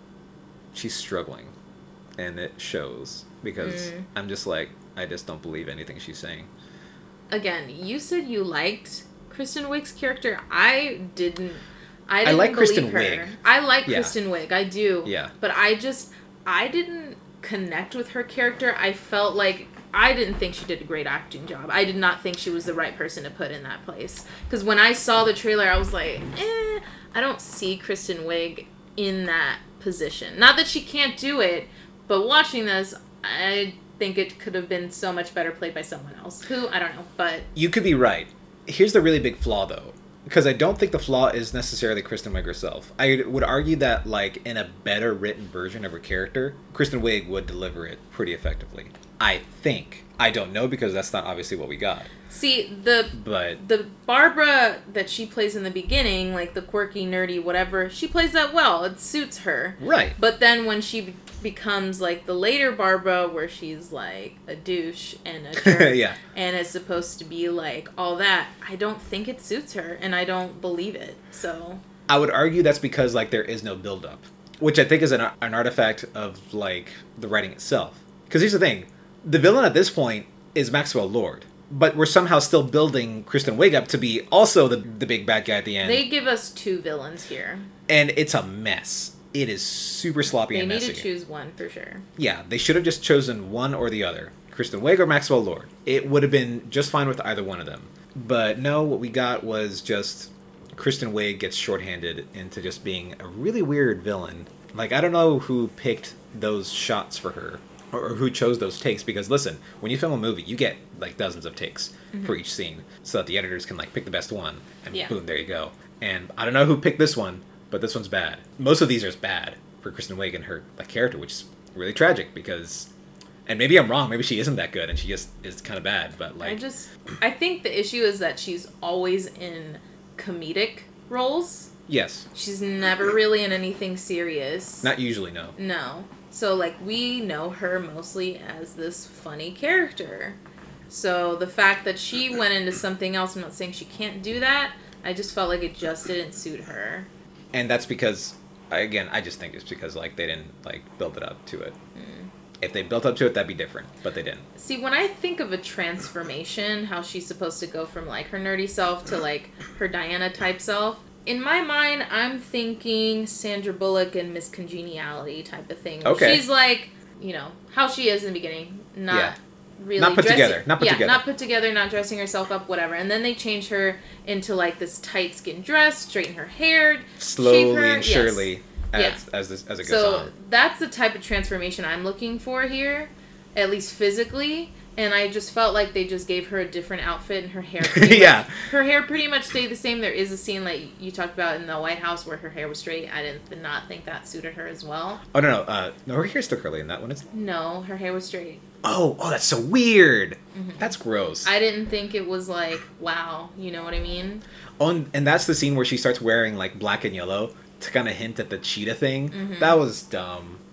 She's struggling, and it shows because mm. I'm just like, I just don't believe anything she's saying. Again, you said you liked Kristen Wiig's character. I didn't. I didn't I like believe Kristen her. Wiig. I like yeah. Kristen Wiig. I do. Yeah. But I just, I didn't connect with her character. I felt like I didn't think she did a great acting job. I did not think she was the right person to put in that place. Because when I saw the trailer, I was like, eh, I don't see Kristen Wiig in that position. Not that she can't do it, but watching this, I think it could have been so much better played by someone else. Who, I don't know, but... You could be right. Here's the really big flaw, though. Because I don't think the flaw is necessarily Kristen Wiig herself. I would argue that, like, in a better written version of her character, Kristen Wiig would deliver it pretty effectively. I think. I don't know because that's not obviously what we got. See, the but the Barbara that she plays in the beginning, like the quirky, nerdy, whatever, she plays that well. It suits her. Right. But then when she be- becomes like the later Barbara, where she's like a douche and a jerk, yeah. and is supposed to be like all that, I don't think it suits her, and I don't believe it. So I would argue that's because like there is no build-up, which I think is an, an artifact of like the writing itself. Because here's the thing. The villain at this point is Maxwell Lord, but we're somehow still building Kristen Wiig up to be also the the big bad guy at the end. They give us two villains here. And it's a mess. It is super sloppy they and messy. They need to choose one for sure. Yeah, they should have just chosen one or the other. Kristen Wiig or Maxwell Lord. It would have been just fine with either one of them. But no, what we got was just Kristen Wiig gets shorthanded into just being a really weird villain. Like, I don't know who picked those shots for her. Or who chose those takes, because listen, when you film a movie, you get like dozens of takes mm-hmm. for each scene, so that the editors can like pick the best one, and yeah. boom, there you go. And I don't know who picked this one, but this one's bad. Most of these are bad for Kristen Wiig and her like, character, which is really tragic because, and maybe I'm wrong, maybe she isn't that good and she just is kind of bad, but like. I just, I think the issue is that she's always in comedic roles. Yes. She's never really in anything serious. Not usually, no. No. So, like, we know her mostly as this funny character. So, the fact that she went into something else, I'm not saying she can't do that, I just felt like it just didn't suit her. And that's because, again, I just think it's because, like, they didn't, like, build it up to it. Mm. If they built up to it, that'd be different, but they didn't. See, when I think of a transformation, how she's supposed to go from, like, her nerdy self to, like, her Diana-type self, in my mind, I'm thinking Sandra Bullock and Miss Congeniality type of thing. Okay. She's like, you know, how she is in the beginning. Not yeah. really Not put dressing, together. Not put yeah, together. not put together, not dressing herself up, whatever. And then they change her into like this tight skin dress, straighten her hair, slowly her. and surely yes. as, yeah. as, this, as it goes so on. So that's the type of transformation I'm looking for here, at least physically. And I just felt like they just gave her a different outfit, and her hair pretty yeah. much, her hair pretty much stayed the same. There is a scene like you talked about in the White House where her hair was straight. I did not think that suited her as well. Oh, no, no. Uh, no, her hair's still curly in that one, isn't it? No, her hair was straight. Oh, oh, that's so weird. Mm-hmm. That's gross. I didn't think it was like, wow, you know what I mean? Oh, and, and that's the scene where she starts wearing like black and yellow to kind of hint at the cheetah thing. Mm-hmm. That was dumb.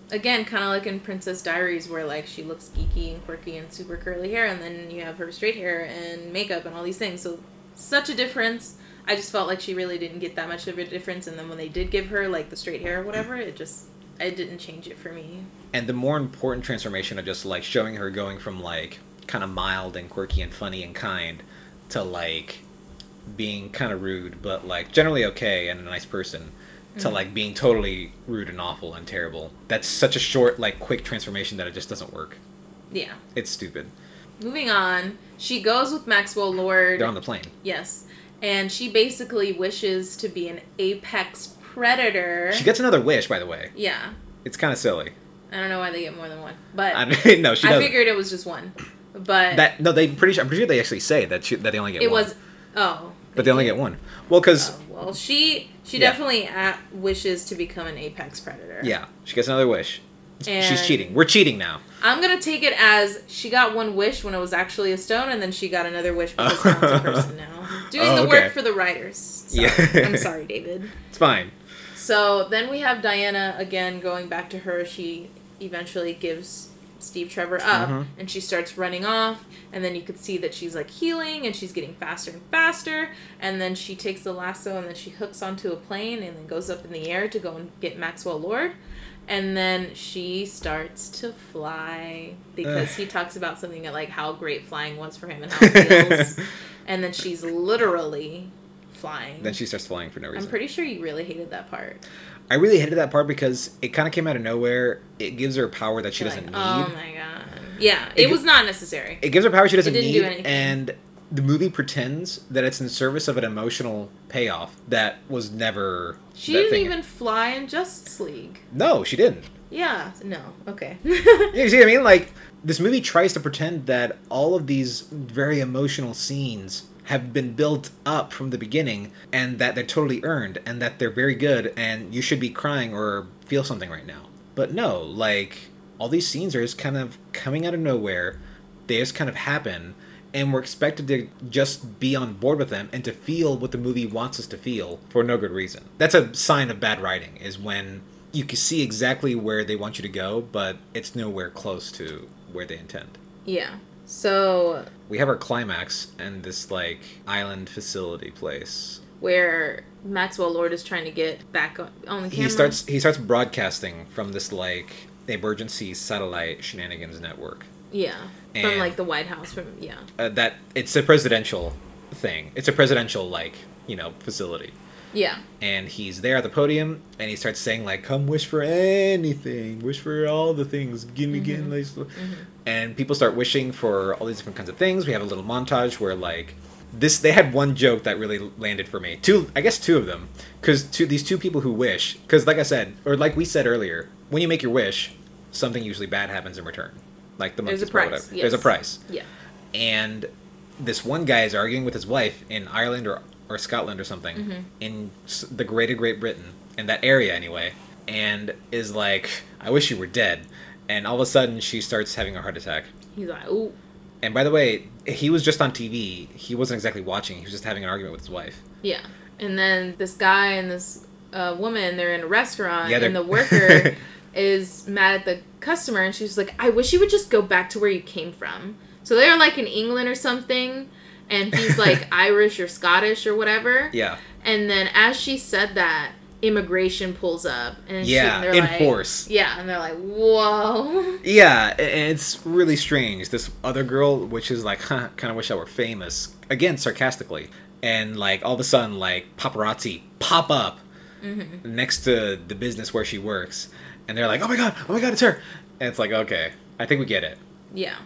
Again, kind of like in Princess Diaries, where like she looks geeky and quirky and super curly hair, and then you have her straight hair and makeup and all these things. So such a difference. I just felt like she really didn't get that much of a difference, and then when they did give her like the straight hair or whatever, it just it didn't change it for me. And the more important transformation of just like showing her going from like kind of mild and quirky and funny and kind to like being kind of rude, but like generally okay and a nice person. To like being totally rude and awful and terrible. That's such a short, like, quick transformation that it just doesn't work. Yeah. It's stupid. Moving on, she goes with Maxwell Lord. They're on the plane. Yes. And she basically wishes to be an apex predator. She gets another wish, by the way. Yeah. It's kind of silly. I don't know why they get more than one, but I mean, no, she doesn't. I figured it was just one. But that no, they pretty sure. I'm pretty sure they actually say that she, that they only get it one. It was oh. But they only get one. Well, because oh, well, she she yeah. definitely at, wishes to become an apex predator. Yeah, she gets another wish. And she's cheating. We're cheating now. I'm gonna take it as she got one wish when it was actually a stone, and then she got another wish because now it's a person now doing oh, the okay. work for the writers. So, yeah, I'm sorry, David. It's fine. So then we have Diana again going back to her. She eventually gives Steve Trevor up, mm-hmm. and she starts running off, and then you could see that she's like healing and she's getting faster and faster, and then she takes the lasso and then she hooks onto a plane and then goes up in the air to go and get Maxwell Lord, and then she starts to fly because Ugh. he talks about something like how great flying was for him and how it feels, and then she's literally flying. Then she starts flying for no reason. I'm pretty sure you really hated that part. I really hated that part because it kind of came out of nowhere. It gives her a power that she You're doesn't like, need. Oh my god. Yeah, it, it was not necessary. It gives her power she doesn't it didn't need, do anything. And the movie pretends that it's in service of an emotional payoff that was never. She that didn't thing. even fly in Justice League. No, she didn't. Yeah, no, okay. Yeah, you see what I mean? Like, this movie tries to pretend that all of these very emotional scenes have been built up from the beginning and that they're totally earned and that they're very good and you should be crying or feel something right now. But no, like, all these scenes are just kind of coming out of nowhere. They just kind of happen and we're expected to just be on board with them and to feel what the movie wants us to feel for no good reason. That's a sign of bad writing, is when you can see exactly where they want you to go, but it's nowhere close to where they intend. Yeah. So we have our climax in this like island facility place where Maxwell Lord is trying to get back on, on the camera. He starts he starts broadcasting from this like emergency satellite shenanigans network. Yeah, and, from like the White House. From yeah, uh, that it's a presidential thing. It's a presidential like you know facility. Yeah. And he's there at the podium, and he starts saying, like, come wish for anything. Wish for all the things. Give me, give me. Mm-hmm. And people start wishing for all these different kinds of things. We have a little montage where, like, this, they had one joke that really landed for me. Two, I guess two of them. Because two, these two people who wish, because like I said, or like we said earlier, when you make your wish, something usually bad happens in return. Like the monkey's There's a price. whatever. Yes. There's a price. Yeah. And this one guy is arguing with his wife in Ireland or or Scotland or something, mm-hmm. in the Greater Great Britain, in that area anyway, and is like, I wish you were dead. And all of a sudden, she starts having a heart attack. He's like, ooh. And by the way, he was just on T V. He wasn't exactly watching. He was just having an argument with his wife. Yeah. And then this guy and this uh, woman, they're in a restaurant, yeah, and the worker is mad at the customer, and she's like, I wish you would just go back to where you came from. So they're like in England or something, and he's like Irish or Scottish or whatever. Yeah. And then as she said that, immigration pulls up. And yeah, she, and in like, force. Yeah, and they're like, whoa. Yeah, and it's really strange. This other girl, which is like, huh, kind of wish I were famous. Again, sarcastically. And like all of a sudden, like paparazzi pop up mm-hmm. next to the business where she works. And they're like, oh my god, oh my god, it's her. And it's like, okay, I think we get it. Yeah.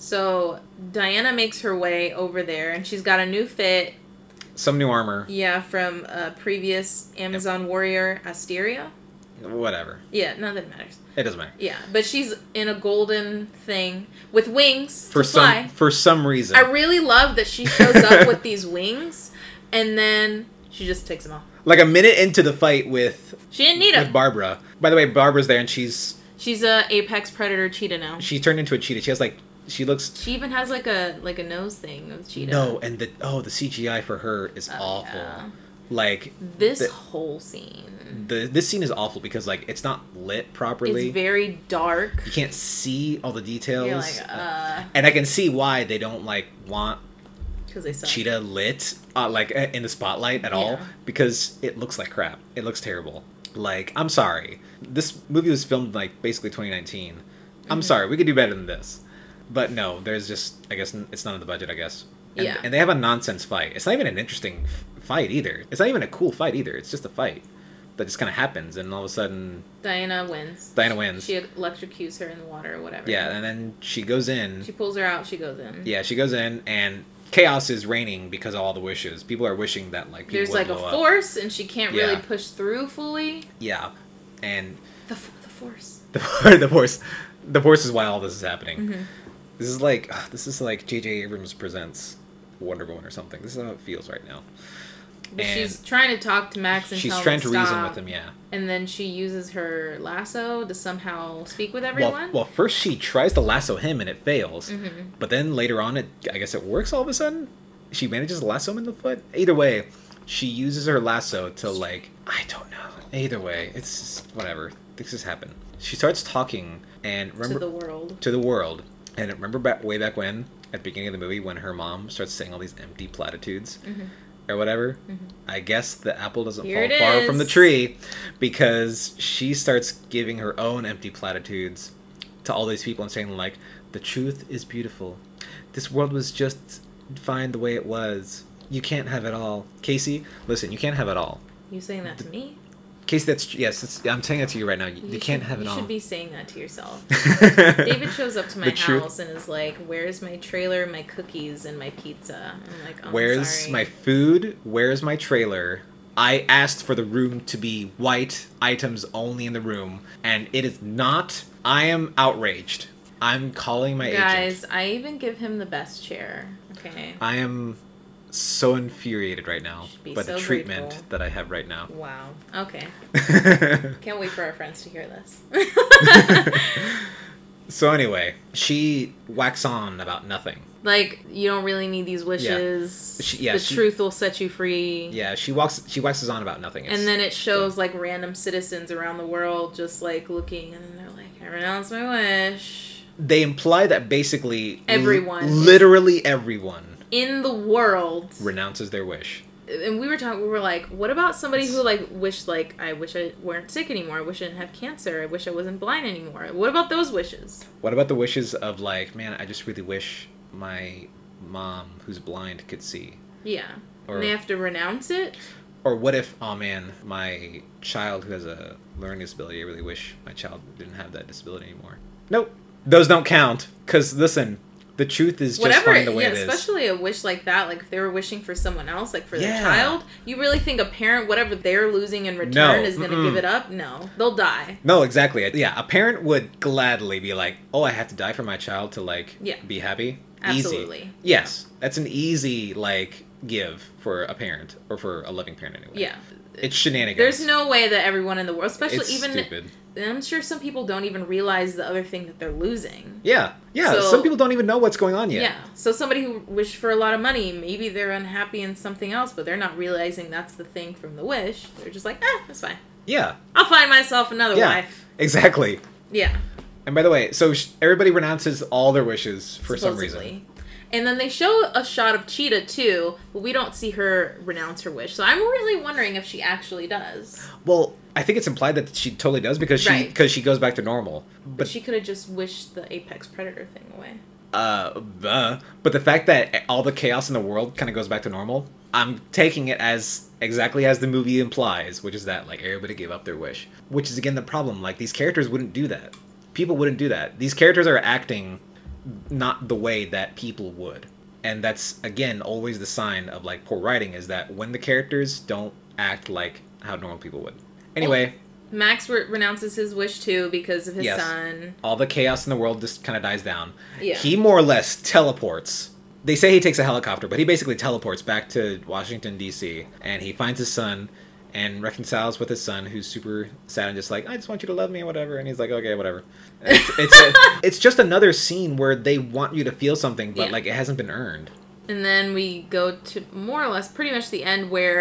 So Diana makes her way over there, and she's got a new fit. Some new armor. Yeah, from a previous Amazon yep. warrior, Asteria. Whatever. Yeah, nothing matters. It doesn't matter. Yeah, but she's in a golden thing with wings for to fly. some for some reason. I really love that she shows up with these wings, and then she just takes them off. Like a minute into the fight with she didn't need them. With Barbara. By the way, Barbara's there, and she's she's a apex predator cheetah now. She turned into a cheetah. She has like. She looks. She even has like a like a nose thing of cheetah. No, and the oh the C G I for her is oh, awful. Yeah. Like This the, whole scene. The this scene is awful because like it's not lit properly. It's very dark. You can't see all the details. You're like, uh... And I can see why they don't like want Because they suck. Cheetah lit uh, like in the spotlight at Yeah. all because it looks like crap. It looks terrible. Like, I'm sorry. This movie was filmed like basically twenty nineteen. I'm Mhm. sorry. We could do better than this. But no, there's just I guess it's not in the budget, I guess. And, Yeah. and they have a nonsense fight. It's not even an interesting f- fight either. It's not even a cool fight either. It's just a fight that just kind of happens and all of a sudden Diana wins. Diana wins. She electrocutes her in the water or whatever. Yeah, and then she goes in. She pulls her out, she goes in. Yeah, she goes in and chaos is reigning because of all the wishes. People are wishing that like people There's would like a blow up. force and she can't really Yeah. push through fully. Yeah, and The, f- the force. the, the force, the force is why all this is happening. Mm-hmm. This is like ugh, this is like J J Abrams presents Wonder Woman or something. This is how it feels right now. But And she's trying to talk to Max and she's tell trying him to to reason stop, with him. Yeah. and then she uses her lasso to somehow speak with Well, everyone. well, first she tries to lasso him and it fails, Mhm. but then later on, it I guess it works all of a sudden. She manages to lasso him in the foot. Either way, she uses her lasso to like I don't know. Either way, it's just, whatever. This has happened. She starts talking and remember to the world. to the world. And remember back way back when at the beginning of the movie when her mom starts saying all these empty platitudes Mhm. or whatever. Mhm. I guess the apple doesn't Here fall it far is. from the tree because she starts giving her own empty platitudes to all these people and saying like the truth is beautiful. This world was just fine the way it was. You can't have it all. Casey, listen, you can't have it all. You saying that to me? Casey, that's yes, that's, I'm saying that to you right now. You, you can't should, have it you all. You should be saying that to yourself. David shows up to my The truth- house and is like, "Where's my trailer, my cookies, and my pizza?" I'm like, oh, Where's sorry. my food? Where's my trailer? I asked for the room to be white, items only in the room, and it is not. I am outraged. I'm calling my Guys, agent. I even give him the best chair. Okay. I am so infuriated right now Should be by so the treatment grateful. that I have right now. Wow. Okay. Can't wait for our friends to hear this. So anyway, she whacks on about nothing. Like, you don't really need these wishes. She- yeah, the she- truth will set you free. Yeah, she walks. She waxes on about nothing. It's- And then it shows like random citizens around the world just like looking, and then they're like, "I renounce my wish." they imply that basically Everyone. l- literally everyone, In the world. renounces their wish. And we were talking, we were like, what about somebody who like wished like, I wish I weren't sick anymore. I wish I didn't have cancer. I wish I wasn't blind anymore. What about those wishes? What about the wishes of like, man, I just really wish my mom who's blind could see? Yeah. Or- And they have to renounce it? Or what if, oh man, my child who has a learning disability, I really wish my child didn't have that disability anymore. Nope. Those don't count. Because, listen, the truth is just Whatever, fine the way yeah, it is. especially a wish like that, like if they were wishing for someone else, like for their Yeah. child, you really think a parent, whatever they're losing in return, No, is going to mm-mm. give it up? No. They'll die. No, exactly. Yeah, a parent would gladly be like, oh, I have to die for my child to, like, Yeah. be happy. Absolutely. Easy. Yes. That's an easy, like, give for a parent. Or for a loving parent, anyway. Yeah. It's shenanigans. There's no way that everyone in the world, especially It's even, stupid. and I'm sure some people don't even realize the other thing that they're losing. Yeah. Yeah, So- some people don't even know what's going on yet. Yeah. So somebody who wished for a lot of money, maybe they're unhappy in something else, but they're not realizing that's the thing from the wish. They're just like, eh, that's fine. Yeah. I'll find myself another Yeah. wife. Exactly. Yeah. And by the way, so sh- everybody renounces all their wishes for some reason. Supposedly. And then they show a shot of Cheetah too, but we don't see her renounce her wish. So I'm really wondering if she actually does. Well, I think it's implied that she totally does because she Right. because she goes back to normal. But But she could have just wished the apex predator thing away. uh, uh, but the fact that all the chaos in the world kind of goes back to normal, I'm taking it as exactly as the movie implies, which is that like everybody gave up their wish. Which is again the problem. Like these characters wouldn't do that. People wouldn't do that. These characters are acting not the way that people would. And that's again always the sign of like poor writing is that when the characters don't act like how normal people would. Anyway, Max re- renounces his wish too because of his Yes. son. all the chaos in the world just kind of dies down. Yeah. He more or less teleports. They say he takes a helicopter, but he basically teleports back to Washington, D C, and he finds his son and reconciles with his son, who's super sad and just like, I just want you to love me and whatever. And he's like, okay, whatever. And It's, it's, a, it's just another scene where they want you to feel something, but Yeah. like it hasn't been earned. And then we go to more or less pretty much the end where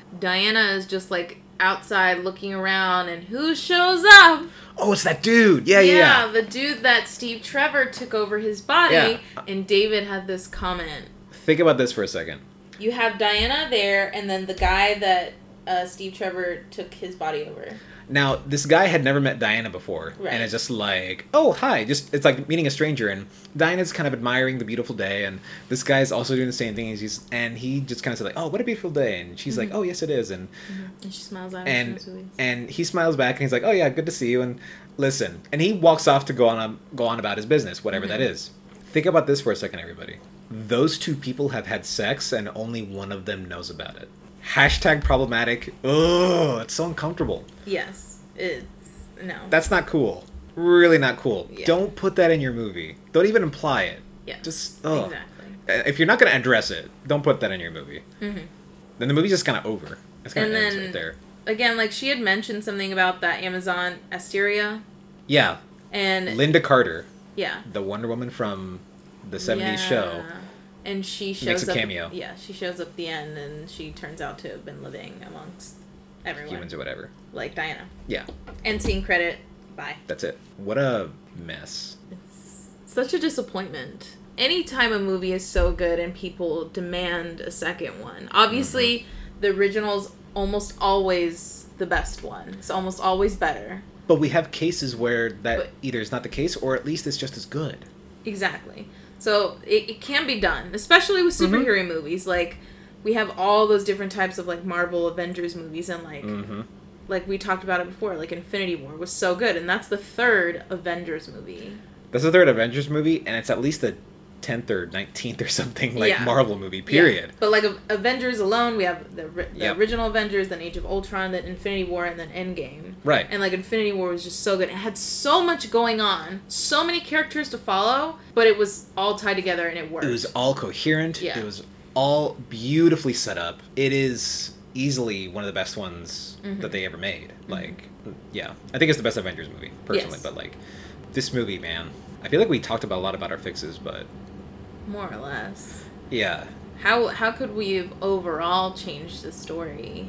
Diana is just like outside looking around, and who shows up? Oh, it's that dude. Yeah, yeah, yeah. Yeah, the dude that Steve Trevor took over his body, Yeah. and David had this comment. Think about this for a second. You have Diana there, and then the guy that uh, Steve Trevor took his body over. Now, this guy had never met Diana before, Right. and it's just like, oh, hi. Just it's like meeting a stranger, and Diana's kind of admiring the beautiful day, and this guy's also doing the same thing. He's just, and he just kind of said like, oh, what a beautiful day, and she's Mm-hmm. like, oh, yes, it is, and Mm-hmm. And she smiles at him. and she knows who he is. and he smiles back, and he's like, oh yeah, good to see you, and listen, and he walks off to go on go on about his business, whatever Mm-hmm. that is. Think about this for a second, everybody. Those two people have had sex, and only one of them knows about it. Hashtag problematic. Ugh, it's so uncomfortable. Yes, it's no. That's not cool. Really not cool. Yeah. Don't put that in your movie. Don't even imply it. yeah, Just ugh. exactly. If you're not going to address it, don't put that in your movie. Mm-hmm. Then the movie's just kind of over. It's kind And of ends then- right there. Again, like she had mentioned something about that Amazon Asteria, Yeah, and Linda Carter, yeah, the Wonder Woman from the seventies Yeah. show. And she shows Makes a up. cameo. Yeah, she shows up at the end, and she turns out to have been living amongst everyone, Humans or whatever. like Diana. Yeah, And scene credit. Bye. that's it. What a mess. It's such a disappointment. Anytime a movie is so good and people demand a second one, obviously Mm-hmm. the original's almost always the best one. It's almost always better. But we have cases where that But- either is not the case, or at least it's just as good. Exactly. So it, it can be done, especially with Mm-hmm. superhero movies. Like we have all those different types of like Marvel Avengers movies, and like Mm-hmm. like we talked about it before. Like Infinity War was so good, and that's the third Avengers movie. That's the third Avengers movie, and it's at least the tenth or nineteenth or something, like, Yeah. Marvel movie, period. Yeah. But like A- Avengers alone, we have the, ri- the Yep. original Avengers, then Age of Ultron, then Infinity War, and then Endgame. Right. And like Infinity War was just so good. It had so much going on, so many characters to follow, but it was all tied together and it worked. It was all coherent. Yeah. It was all beautifully set up. It is easily one of the best ones Mhm. that they ever made. Like, yeah. I think it's the best Avengers movie, personally. Yes. But, like, this movie, man. I feel like we talked about a lot about our fixes, but, More or less. yeah. How how could we have overall changed the story?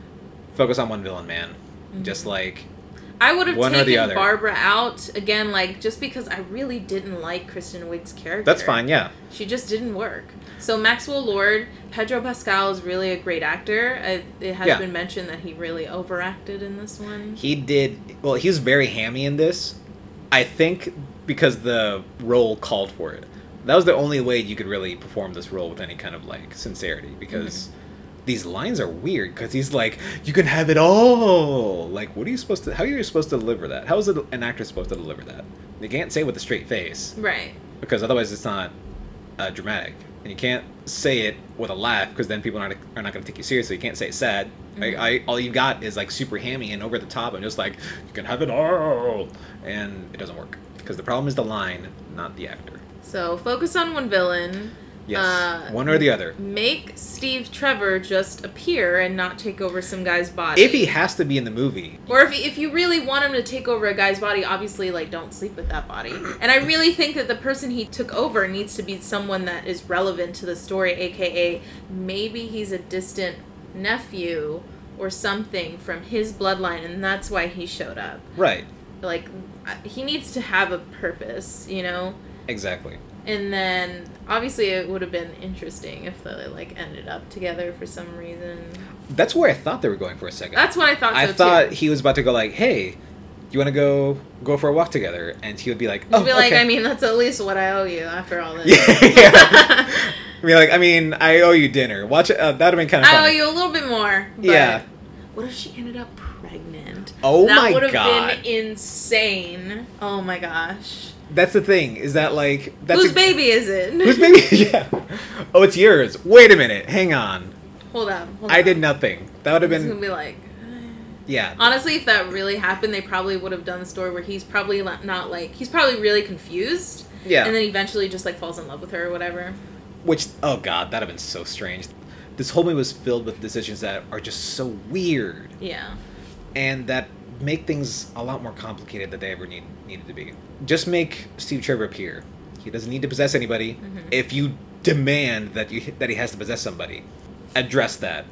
Focus on one villain, man. Mm-hmm. Just, like, I would have One or the taken other. Barbara out again, like just because I really didn't like Kristen Wiig's character. that's fine, yeah. She just didn't work. So Maxwell Lord, Pedro Pascal is really a great actor. I, it has Yeah. been mentioned that he really overacted in this one. He did, well, he was very hammy in this. I think because the role called for it. That was the only way you could really perform this role with any kind of, like, sincerity, because these lines are weird, because he's like, you can have it all. Like, what are you supposed to, how are you supposed to deliver that? How is it, an actor supposed to deliver that? You can't say it with a straight face, Right. because otherwise it's not uh, dramatic. And you can't say it with a laugh, because then people aren't, are not going to take you seriously. You can't say it sad. Like, Mhm. I, all you got is, like, super hammy and over the top, and just like, you can have it all. And it doesn't work, because the problem is the line, not the actor. So focus on one villain. Yes, Uh, one or the other. Make Steve Trevor just appear and not take over some guy's body. If he has to be in the movie, Or if, if you really want him to take over a guy's body, obviously, like, don't sleep with that body. And I really think that the person he took over needs to be someone that is relevant to the story, aka maybe he's a distant nephew or something from his bloodline, and that's why he showed up. right, Like, I- he needs to have a purpose, you know? exactly. And then, obviously, it would have been interesting if they, like, ended up together for some reason. That's where I thought they were going for a second. That's what I thought so, I thought too. he was about to go like, hey, you want to go go for a walk together? And he would be like, He'd oh, be like, okay. I mean, that's at least what I owe you after all this. yeah, yeah. I mean, like, I mean, I owe you dinner. Watch it. Uh, that'd have been kind of I funny. owe you a little bit more. But Yeah. What if she ended up pregnant? Oh that my would have God. been insane. Oh my gosh. That's the thing. Is that like that's Whose a- baby is it? Whose baby? Yeah. Oh, it's yours. Wait a minute. Hang on. Hold on. Hold I on. did nothing. That would have He's gonna been. be like. Yeah. Honestly, if that really happened, they probably would have done the story where he's probably not not, like he's probably really confused. Yeah. And then eventually just like falls in love with her or whatever. Which, oh god, that'd have been so strange. This whole movie was filled with decisions that are just so weird, Yeah. and that make things a lot more complicated than they ever need needed to be. Just make Steve Trevor appear. He doesn't need to possess anybody. Mhm. If you demand that you that he has to possess somebody, address that.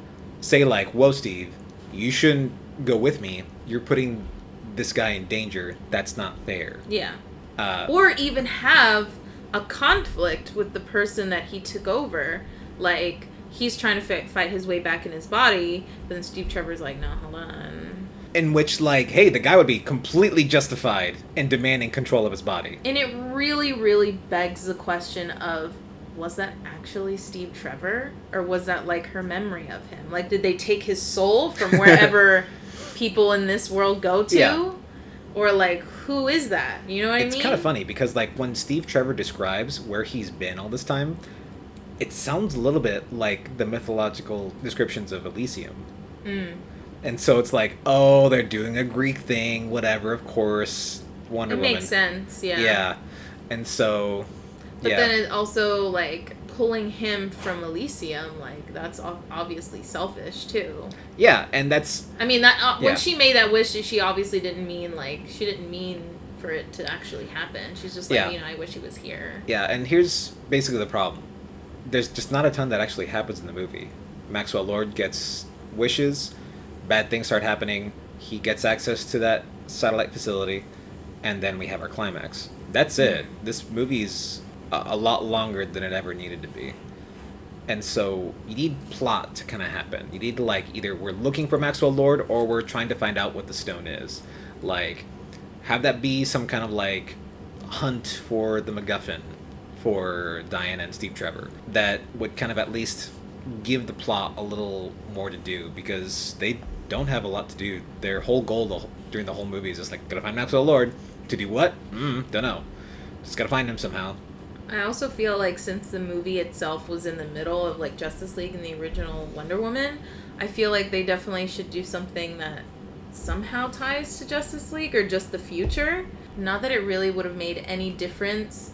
say like, "Whoa, Steve, you shouldn't go with me. You're putting this guy in danger. That's not fair." Yeah. Uh, or even have a conflict with the person that he took over. Like, he's trying to f- fight his way back in his body, but then Steve Trevor's like, no, hold on. In which, like, hey, the guy would be completely justified in demanding control of his body. And it really, really begs the question of, was that actually Steve Trevor? Or was that, like, her memory of him? Like, did they take his soul from wherever people in this world go to? Yeah. Or, like, who is that? You know what it's I mean? It's kind of funny, because, like, when Steve Trevor describes where he's been all this time, it sounds a little bit like the mythological descriptions of Elysium. Mm. And so it's like, oh, they're doing a Greek thing, whatever, of course, Wonder it Woman. makes sense, yeah. Yeah. And so, But yeah. then it also, like, pulling him from Elysium, like, that's obviously selfish, too. Yeah, and that's... I mean, that uh, yeah. when she made that wish, she obviously didn't mean, like, she didn't mean for it to actually happen. She's just like, Yeah. you know, I wish he was here. Yeah, and here's basically the problem. There's just not a ton that actually happens in the movie. Maxwell Lord gets wishes, bad things start happening, he gets access to that satellite facility, and then we have our climax. That's it. This movie's a, a lot longer than it ever needed to be. And so you need plot to kind of happen. You need to, like, either we're looking for Maxwell Lord or we're trying to find out what the stone is. Like, have that be some kind of, like, hunt for the MacGuffin for Diana and Steve Trevor that would kind of at least give the plot a little more to do, because they don't have a lot to do. Their whole goal the, during the whole movie is just like, gotta find Maxwell Lord. To do what? Mm, don't know. Just gotta find him somehow. I also feel like since the movie itself was in the middle of, like, Justice League and the original Wonder Woman, I feel like they definitely should do something that somehow ties to Justice League or just the future. Not that it really would have made any difference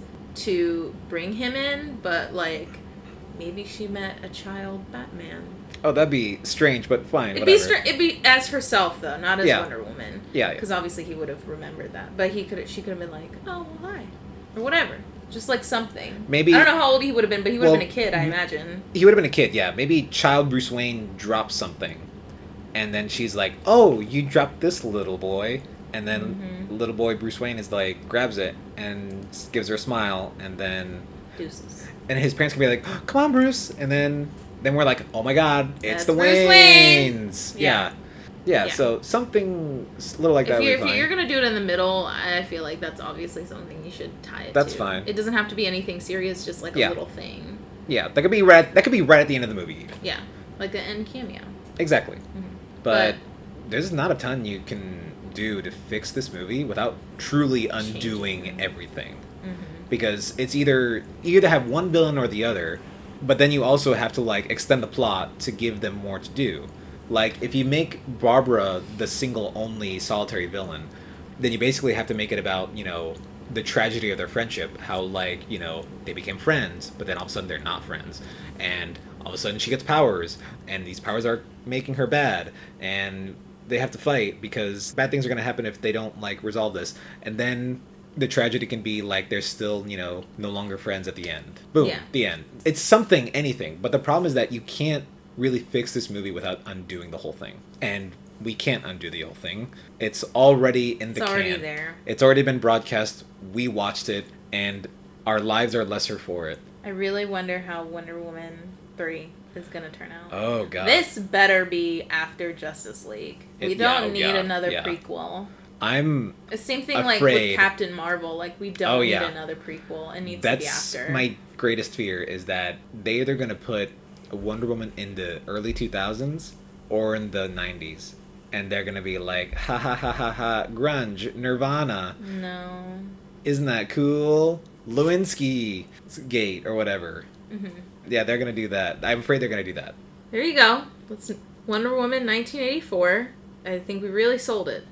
to bring him in, but, like, maybe she met a child Batman. Oh, that'd be strange, but fine. It'd whatever. be str- it'd be as herself though, not as Yeah. Wonder Woman. Yeah, Because yeah. obviously he would have remembered that, but he could she could have been like, oh well, hi, or whatever, just like something. Maybe- I don't know how old he would have been, but he would have Well, been a kid, I imagine. He would have been a kid, yeah. Maybe child Bruce Wayne drops something, and then she's like, "Oh, you dropped this, little boy," and then Mhm. little boy Bruce Wayne is like, grabs it and gives her a smile, and then Deuces. and his parents can be like, "Come on, Bruce," and then then we're like, "Oh my God, it's That's the Bruce Waynes!" Wayne. Yeah. Yeah. Yeah. Yeah. So something s- little like If that you're, would if be fine. you're gonna do it in the middle, I feel like that's obviously something you should tie it That's to. fine. It doesn't have to be anything serious, just like a Yeah. little thing. Yeah, that could be right. That could be right at the end of the movie. Even. Yeah, like an end cameo. Exactly. Mhm. But, there's not a ton you can do to fix this movie without truly undoing Changing. everything. Mhm. Because it's either you either have one villain or the other, but then you also have to like extend the plot to give them more to do. Like if you make Barbara the single only solitary villain, then you basically have to make it about, you know, the tragedy of their friendship, how like, you know, they became friends, but then all of a sudden they're not friends. And all of a sudden she gets powers, and these powers are making her bad, and they have to fight because bad things are going to happen if they don't like resolve this. And then the tragedy can be like they're still, you know, no longer friends at the end. Boom, Yeah. the end. It's something, anything. But the problem is that you can't really fix this movie without undoing the whole thing. And we can't undo the whole thing. It's already in the It's can. already there. It's already been broadcast. We watched it, and our lives are lesser for it. I really wonder how Wonder Woman three is gonna turn out. Oh, God. This better be after Justice League. We It- yeah, don't oh, need yeah, another yeah. prequel. I'm... The same thing like Afraid. with Captain Marvel. Like we don't Oh, need yeah. another prequel. It needs That's to be after. my greatest fear, is that they either going to put Wonder Woman in the early two thousands or in the nineties. And they're going to be like, ha ha ha ha ha, grunge, Nirvana. No. Isn't that cool? Lewinsky Gate or whatever. hmm Yeah, they're going to do that. I'm afraid they're going to do that. There you go. Let's Wonder Woman nineteen eighty-four. I think we really sold it.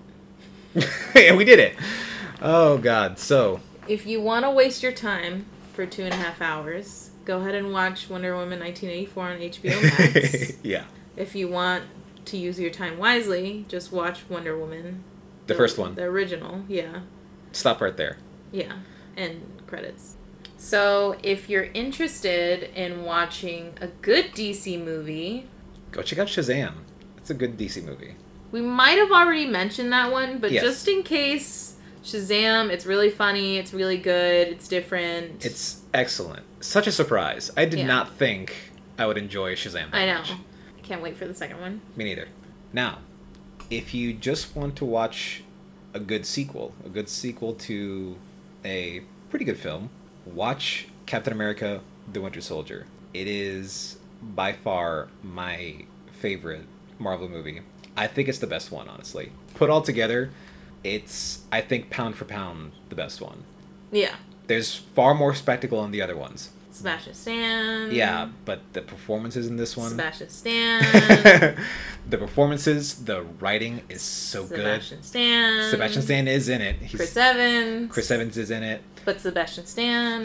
And we did it. Oh, God. So, If you want to waste your time for two and a half hours, go ahead and watch Wonder Woman nineteen eighty-four on H B O Max. yeah. If you want to use your time wisely, just watch Wonder Woman. The first one. The original, yeah. Stop right there. Yeah. And credits. So, if you're interested in watching a good D C movie, Go check out Shazam. It's a good D C movie. We might have already mentioned that one, but Yes. just in case, Shazam, it's really funny, it's really good, it's different. It's excellent. Such a surprise. I did Yeah. not think I would enjoy Shazam that I know. much. I can't wait for the second one. Me neither. Now, if you just want to watch a good sequel, a good sequel to a pretty good film, watch Captain America: The Winter Soldier. It is by far my favorite Marvel movie. I think it's the best one, honestly. Put all together, it's, I think, pound for pound, the best one. Yeah. There's far more spectacle in the other ones. Sebastian Stan. Yeah, but the performances in this one... Sebastian Stan. The performances, the writing is so Sebastian good. Stan. Sebastian Stan is in it. He's, Chris Evans. Chris Evans is in it. But Sebastian Stan.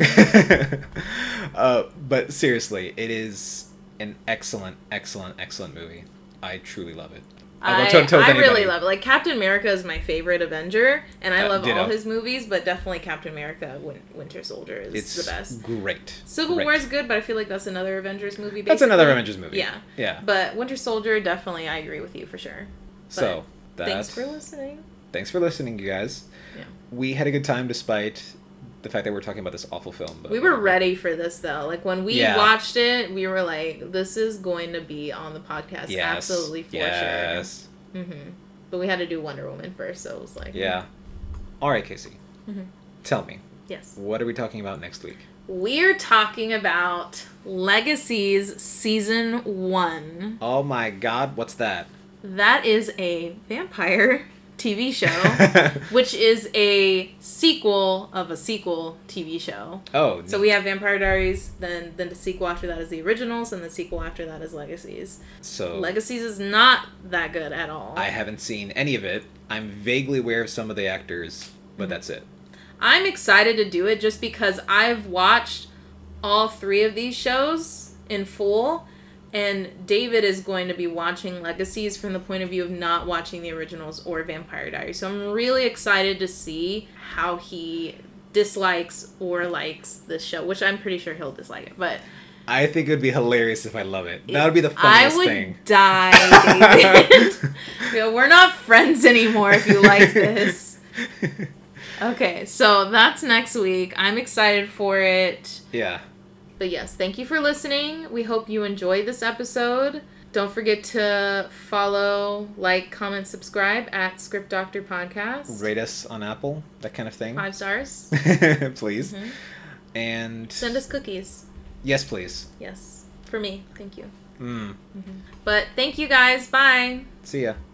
uh, but seriously, it is an excellent, excellent, excellent movie. I truly love it. I, go toe to toe with I anybody. really love it. Like, Captain America is my favorite Avenger, and I Uh, love ditto. all his movies, but definitely Captain America Win- Winter Soldier is It's the best. great. Civil Great. War is good, but I feel like that's another Avengers movie, basically. That's another Avengers movie. Yeah. Yeah. But Winter Soldier, definitely, I agree with you for sure. So, that, Thanks for listening. thanks for listening, you guys. Yeah. We had a good time despite the fact that we're talking about this awful film. But We were ready for this, though. Like, when we Yeah. watched it, we were like, this is going to be on the podcast. Yes. Absolutely, for yes. sure. Mm-hmm. But we had to do Wonder Woman first, so it was like... Yeah. All right, Casey. Mm-hmm. Tell me, Yes. what are we talking about next week? We're talking about Legacies Season one. Oh my god, what's that? That is a vampire T V show, which is a sequel of a sequel T V show. Oh, So we have Vampire Diaries, then then the sequel after that is the originals, and the sequel after that is Legacies. so Legacies is not that good at all. I haven't seen any of it. I'm vaguely aware of some of the actors, but Mm-hmm. that's it. I'm excited to do it just because I've watched all three of these shows in full, and David is going to be watching Legacies from the point of view of not watching the originals or Vampire Diaries. So I'm really excited to see how he dislikes or likes this show, which I'm pretty sure he'll dislike it, but I think it would be hilarious if I love it. That would be the funniest I would thing. die, David. You know, we're not friends anymore if you like this. Okay, so that's next week. I'm excited for it. Yeah. But yes, thank you for listening. We hope you enjoyed this episode. Don't forget to follow, like, comment, subscribe at Script Doctor Podcast. Rate us on Apple, that kind of thing. Five stars. Please. Mhm. And Send us cookies. yes, please. Yes. For me. Thank you. Mm. But thank you guys. Bye. See ya.